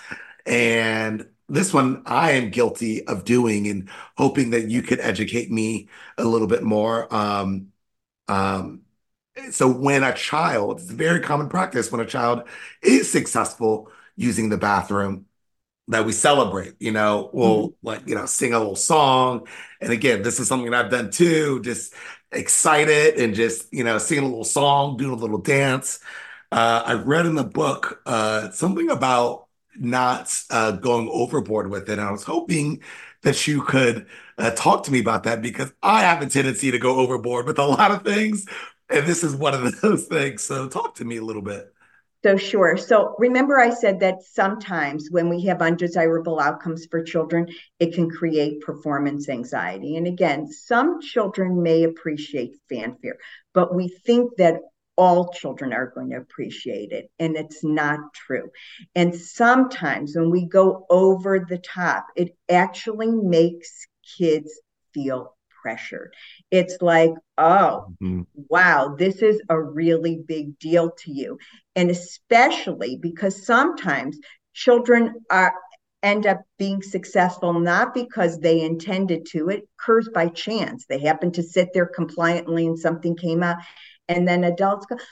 and this one I am guilty of doing, and hoping that you could educate me a little bit more. Um, um, so when a child, it's a very common practice when a child is successful using the bathroom, that we celebrate, you know, we'll Mm-hmm. like, you know, sing a little song. And again, this is something that I've done too, just excited and just, you know, singing a little song, doing a little dance. Uh, I read in the book uh, something about not uh, going overboard with it. And I was hoping that you could uh, talk to me about that, because I have a tendency to go overboard with a lot of things. And this is one of those things. So talk to me a little bit. So sure. So remember I said that sometimes when we have undesirable outcomes for children, it can create performance anxiety. And again, some children may appreciate fanfare, but we think that all children are going to appreciate it, and it's not true. And sometimes when we go over the top, it actually makes kids feel pressured. It's like, oh, Mhm. wow, this is a really big deal to you. And especially because sometimes children are end up being successful not because they intended to. It occurs by chance. They happen to sit there compliantly and something came out. And then adults go,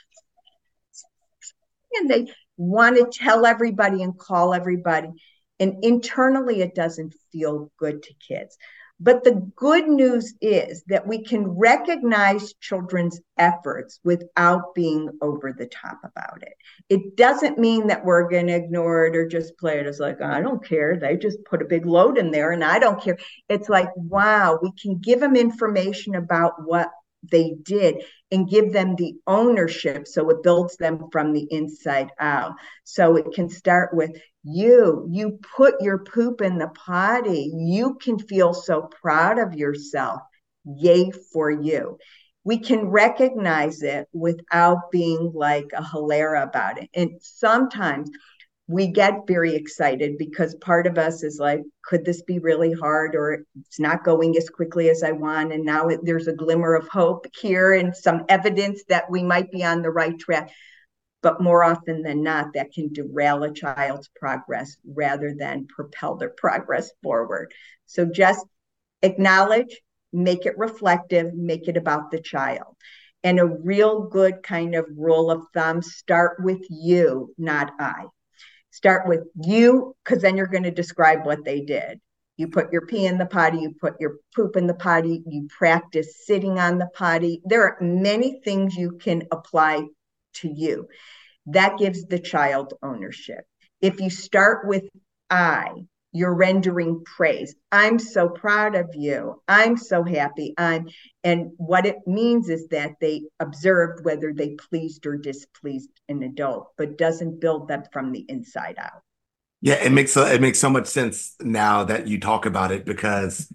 and they want to tell everybody and call everybody. And internally, it doesn't feel good to kids. But the good news is that we can recognize children's efforts without being over the top about it. It doesn't mean that we're going to ignore it or just play it as like, I don't care. They just put a big load in there and I don't care. It's like, wow, we can give them information about what they did and give them the ownership, so it builds them from the inside out. So it can start with, you you put your poop in the potty, you can feel so proud of yourself, yay for you. We can recognize it without being like a hilarious about it. And sometimes we get very excited because part of us is like, could this be really hard, or it's not going as quickly as I want, and now it, there's a glimmer of hope here and some evidence that we might be on the right track. But more often than not, that can derail a child's progress rather than propel their progress forward. So just acknowledge, make it reflective, make it about the child. And a real good kind of rule of thumb, start with you, not I. Start with you, because then you're going to describe what they did. You put your pee in the potty, you put your poop in the potty, you practice sitting on the potty. There are many things you can apply to you. That gives the child ownership. If you start with I, you're rendering praise. I'm so proud of you. I'm so happy. I'm, and what it means is that they observed whether they pleased or displeased an adult, but doesn't build them from the inside out. Yeah, it makes it makes so much sense now that you talk about it, because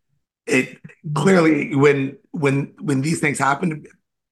it clearly, when when when these things happen,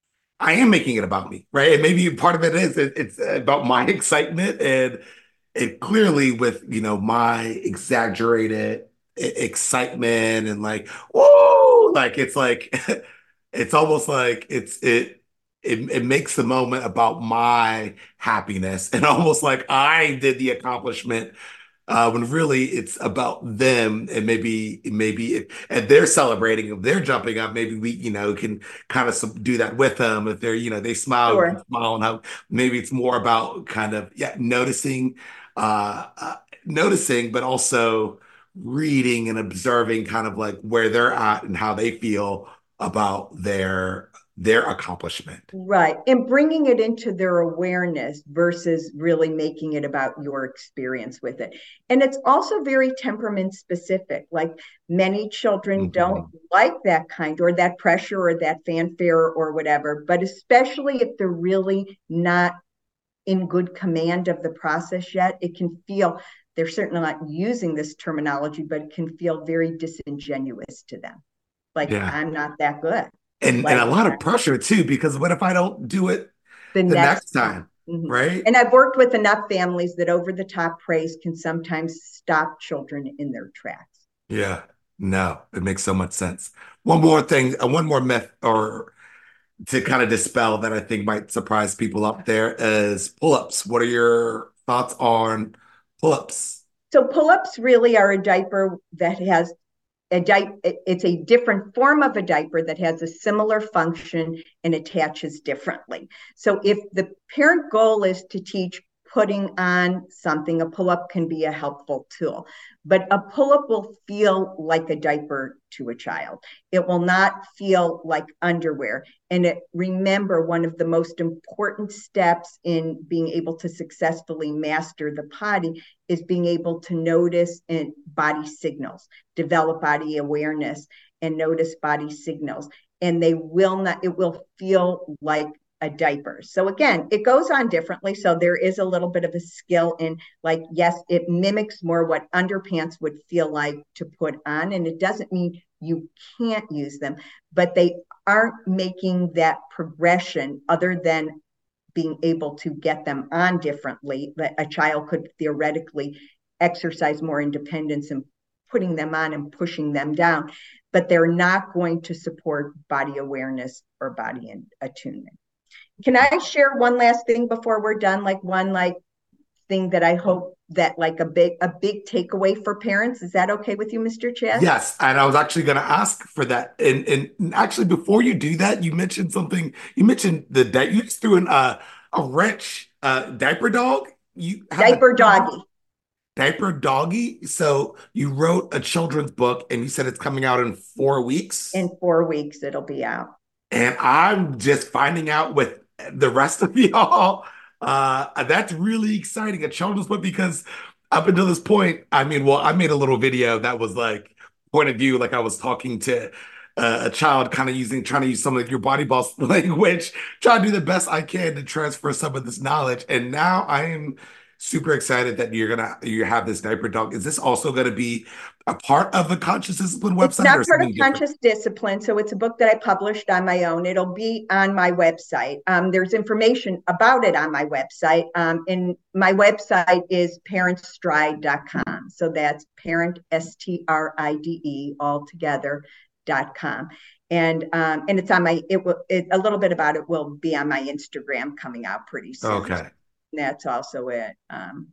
I am making it about me, right? And maybe part of it is it, it's about my excitement, and it clearly, with, you know, my exaggerated e- excitement and like, whoa, like it's like it's almost like it's it it it makes the moment about my happiness, and almost like I did the accomplishment, uh, when really it's about them. And maybe maybe if, and they're celebrating, if they're jumping up, maybe we, you know, can kind of do that with them. If they're, you know, they smile, we can Sure. smile, and how maybe it's more about kind of, yeah, noticing, uh, uh noticing, but also reading and observing kind of like where they're at and how they feel about their their accomplishment. Right. And bringing it into their awareness versus really making it about your experience with it. And it's also very temperament specific. Like many children don't Mhm. like that kind, or that pressure or that fanfare or whatever, but especially if they're really not in good command of the process yet, it can feel, they're certainly not using this terminology, but it can feel very disingenuous to them. Like, Yeah. I'm not that good. And and a Like, lot of pressure too, because what if I don't do it the the next next time. time, Mhm. right? And I've worked with enough families that over the top praise can sometimes stop children in their tracks. Yeah. No, it makes so much sense. One more thing, uh, one more myth, or to kind of dispel, that I think might surprise people up there, is pull-ups. What are your thoughts on pull-ups? So pull-ups really are a diaper that has a diaper. It's a different form of a diaper that has a similar function and attaches differently. So if the parent goal is to teach putting on something, a pull-up can be a helpful tool. But a pull-up will feel like a diaper to a child. It will not feel like underwear. And it, remember, one of the most important steps in being able to successfully master the potty is being able to notice and body signals, develop body awareness, and notice body signals. And they will not, it will feel like a diaper. So again, it goes on differently. So there is a little bit of a skill in, like, yes, it mimics more what underpants would feel like to put on. And it doesn't mean you can't use them, but they aren't making that progression other than being able to get them on differently. That a child could theoretically exercise more independence in putting them on and pushing them down, but they're not going to support body awareness or body attunement. Can I share one last thing before we're done? Like one like thing that I hope that like a big a big takeaway for parents. Is that okay with you, Mister Chaz? Yes, and I was actually going to ask for that. And and actually, before you do that, you mentioned something. You mentioned the di- you just threw in a a wrench, uh, diaper dog. You have a Diaper doggy. diaper doggy. So you wrote a children's book, and you said it's coming out in four weeks. In four weeks, it'll be out. And I'm just finding out with the rest of y'all. Uh, that's really exciting. A children's book, because up until this point, I mean, well, I made a little video that was like point of view, like I was talking to uh, a child, kind of using, trying to use some of your body boss language, trying to do the best I can to transfer some of this knowledge. And now I am super excited that you're gonna you have this diaper dog. Is this also gonna be a part of the Conscious Discipline It's website, not or part of something different? Conscious Discipline, so it's a book that I published on my own. It'll be on my website. Um, there's information about it on my website. Um, and my website is parent stride dot com. So that's parent, S T R I D E, all together, dot com. And um, and it's on my, it will, it, a little bit about it will be on my Instagram coming out pretty soon. Okay. And that's also at, um,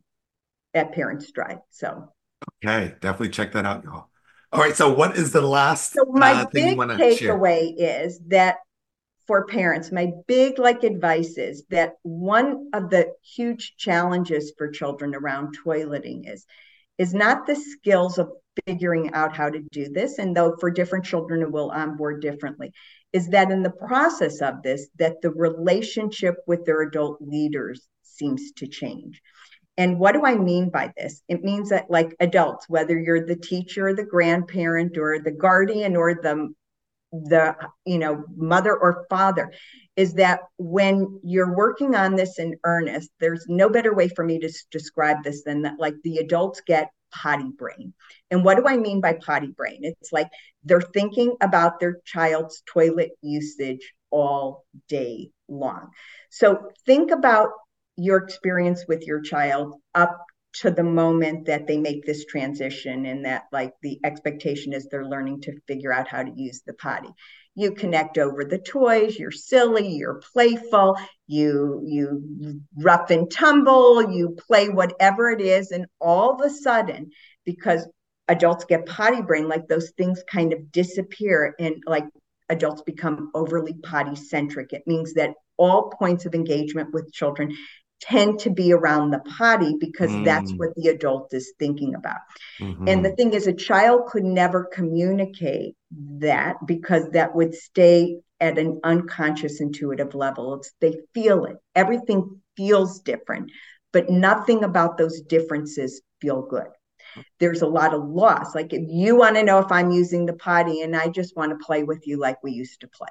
at Parent Stride. So. Okay, definitely check that out, y'all. All right, so what is the last So my uh, thing you big want to share? takeaway is that for parents, my big like advice is that one of the huge challenges for children around toileting is is not the skills of figuring out how to do this, and though for different children it will onboard differently, is that in the process of this, that the relationship with their adult leaders seems to change. And what do I mean by this? It means that, like adults, whether you're the teacher or the grandparent or the guardian or the the you know mother or father, is that when you're working on this in earnest, there's no better way for me to s- describe this than that, like the adults get potty brain. And what do I mean by potty brain? It's like they're thinking about their child's toilet usage all day long. So think about your experience with your child up to the moment that they make this transition, and that like the expectation is they're learning to figure out how to use the potty. You connect over the toys, you're silly, you're playful, you you rough and tumble, you play whatever it is, and all of a sudden, because adults get potty brain, like those things kind of disappear, and like adults become overly potty centric. It means that all points of engagement with children tend to be around the potty because that's Mm, what the adult is thinking about. And the mhm, thing is, a child could never communicate that because that would stay at an unconscious intuitive level. It's, they feel it. Everything feels different, but nothing about those differences feel good. There's a lot of loss. Like if you want to know if I'm using the potty and I just want to play with you like we used to play,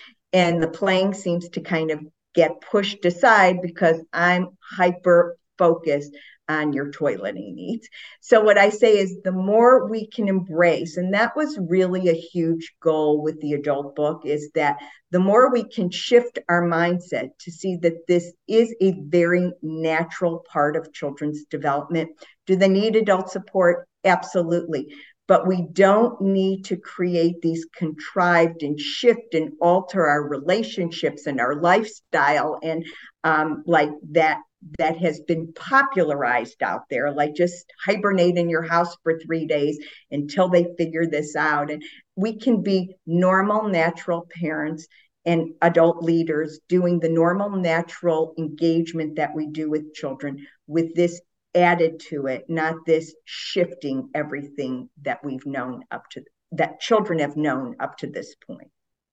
and the playing seems to kind of get pushed aside because I'm hyper focused on your toileting needs. So what I say is the more we can embrace, and that was really a huge goal with the adult book, is that the more we can shift our mindset to see that this is a very natural part of children's development. Do they need adult support? Absolutely. But we don't need to create these contrived and shift and alter our relationships and our lifestyle, and um, like that that has been popularized out there, like just hibernate in your house for three days until they figure this out. And we can be normal, natural parents and adult leaders doing the normal, natural engagement that we do with children, with this added to it, not this shifting everything that we've known up to, that children have known up to this point.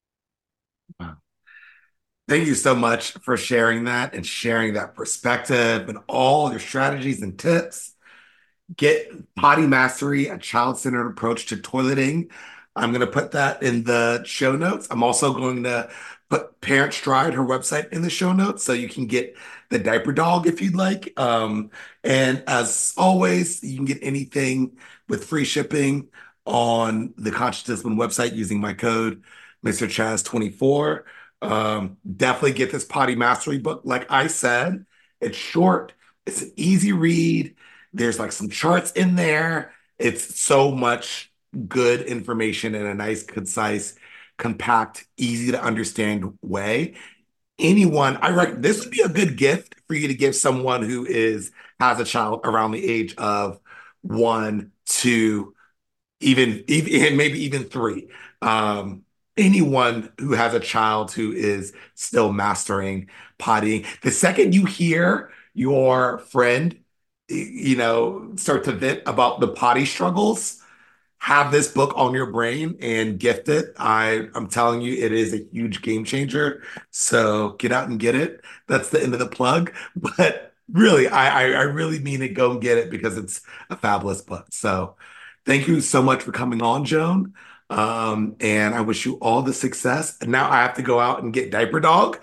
wow. Thank you so much for sharing that and sharing that perspective and all your strategies and tips. Get Potty Mastery, a child-centered approach to toileting. I'm going to put that in the show notes. I'm also going to put Parent Stride, her website, in the show notes so you can get the diaper dog if you'd like. Um, and as always, you can get anything with free shipping on the Conscious Discipline website using my code, Mister Chaz twenty-four. Um, definitely get this Potty Mastery book. Like I said, it's short, it's an easy read. There's like some charts in there. It's so much good information in a nice, concise, compact, easy to understand way. Anyone, I reckon this would be a good gift for you to give someone who is has a child around the age of one, two, even, even maybe even three. Um, anyone who has a child who is still mastering pottying. The second you hear your friend, you know, start to vent about the potty struggles, have this book on your brain and gift it. I, I'm telling you, it is a huge game changer. So get out and get it. That's the end of the plug. But really, I, I, I really mean it. Go and get it because it's a fabulous book. So thank you so much for coming on, Joan. Um, and I wish you all the success. And now I have to go out and get Diaper Dog.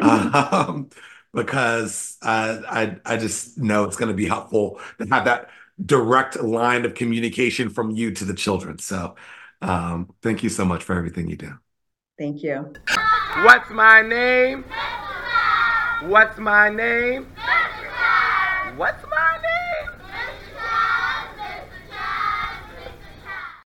Um, because uh, I I just know it's going to be helpful to have that direct line of communication from you to the children. So um, thank you so much for everything you do. Thank you. What's my name? What's my name?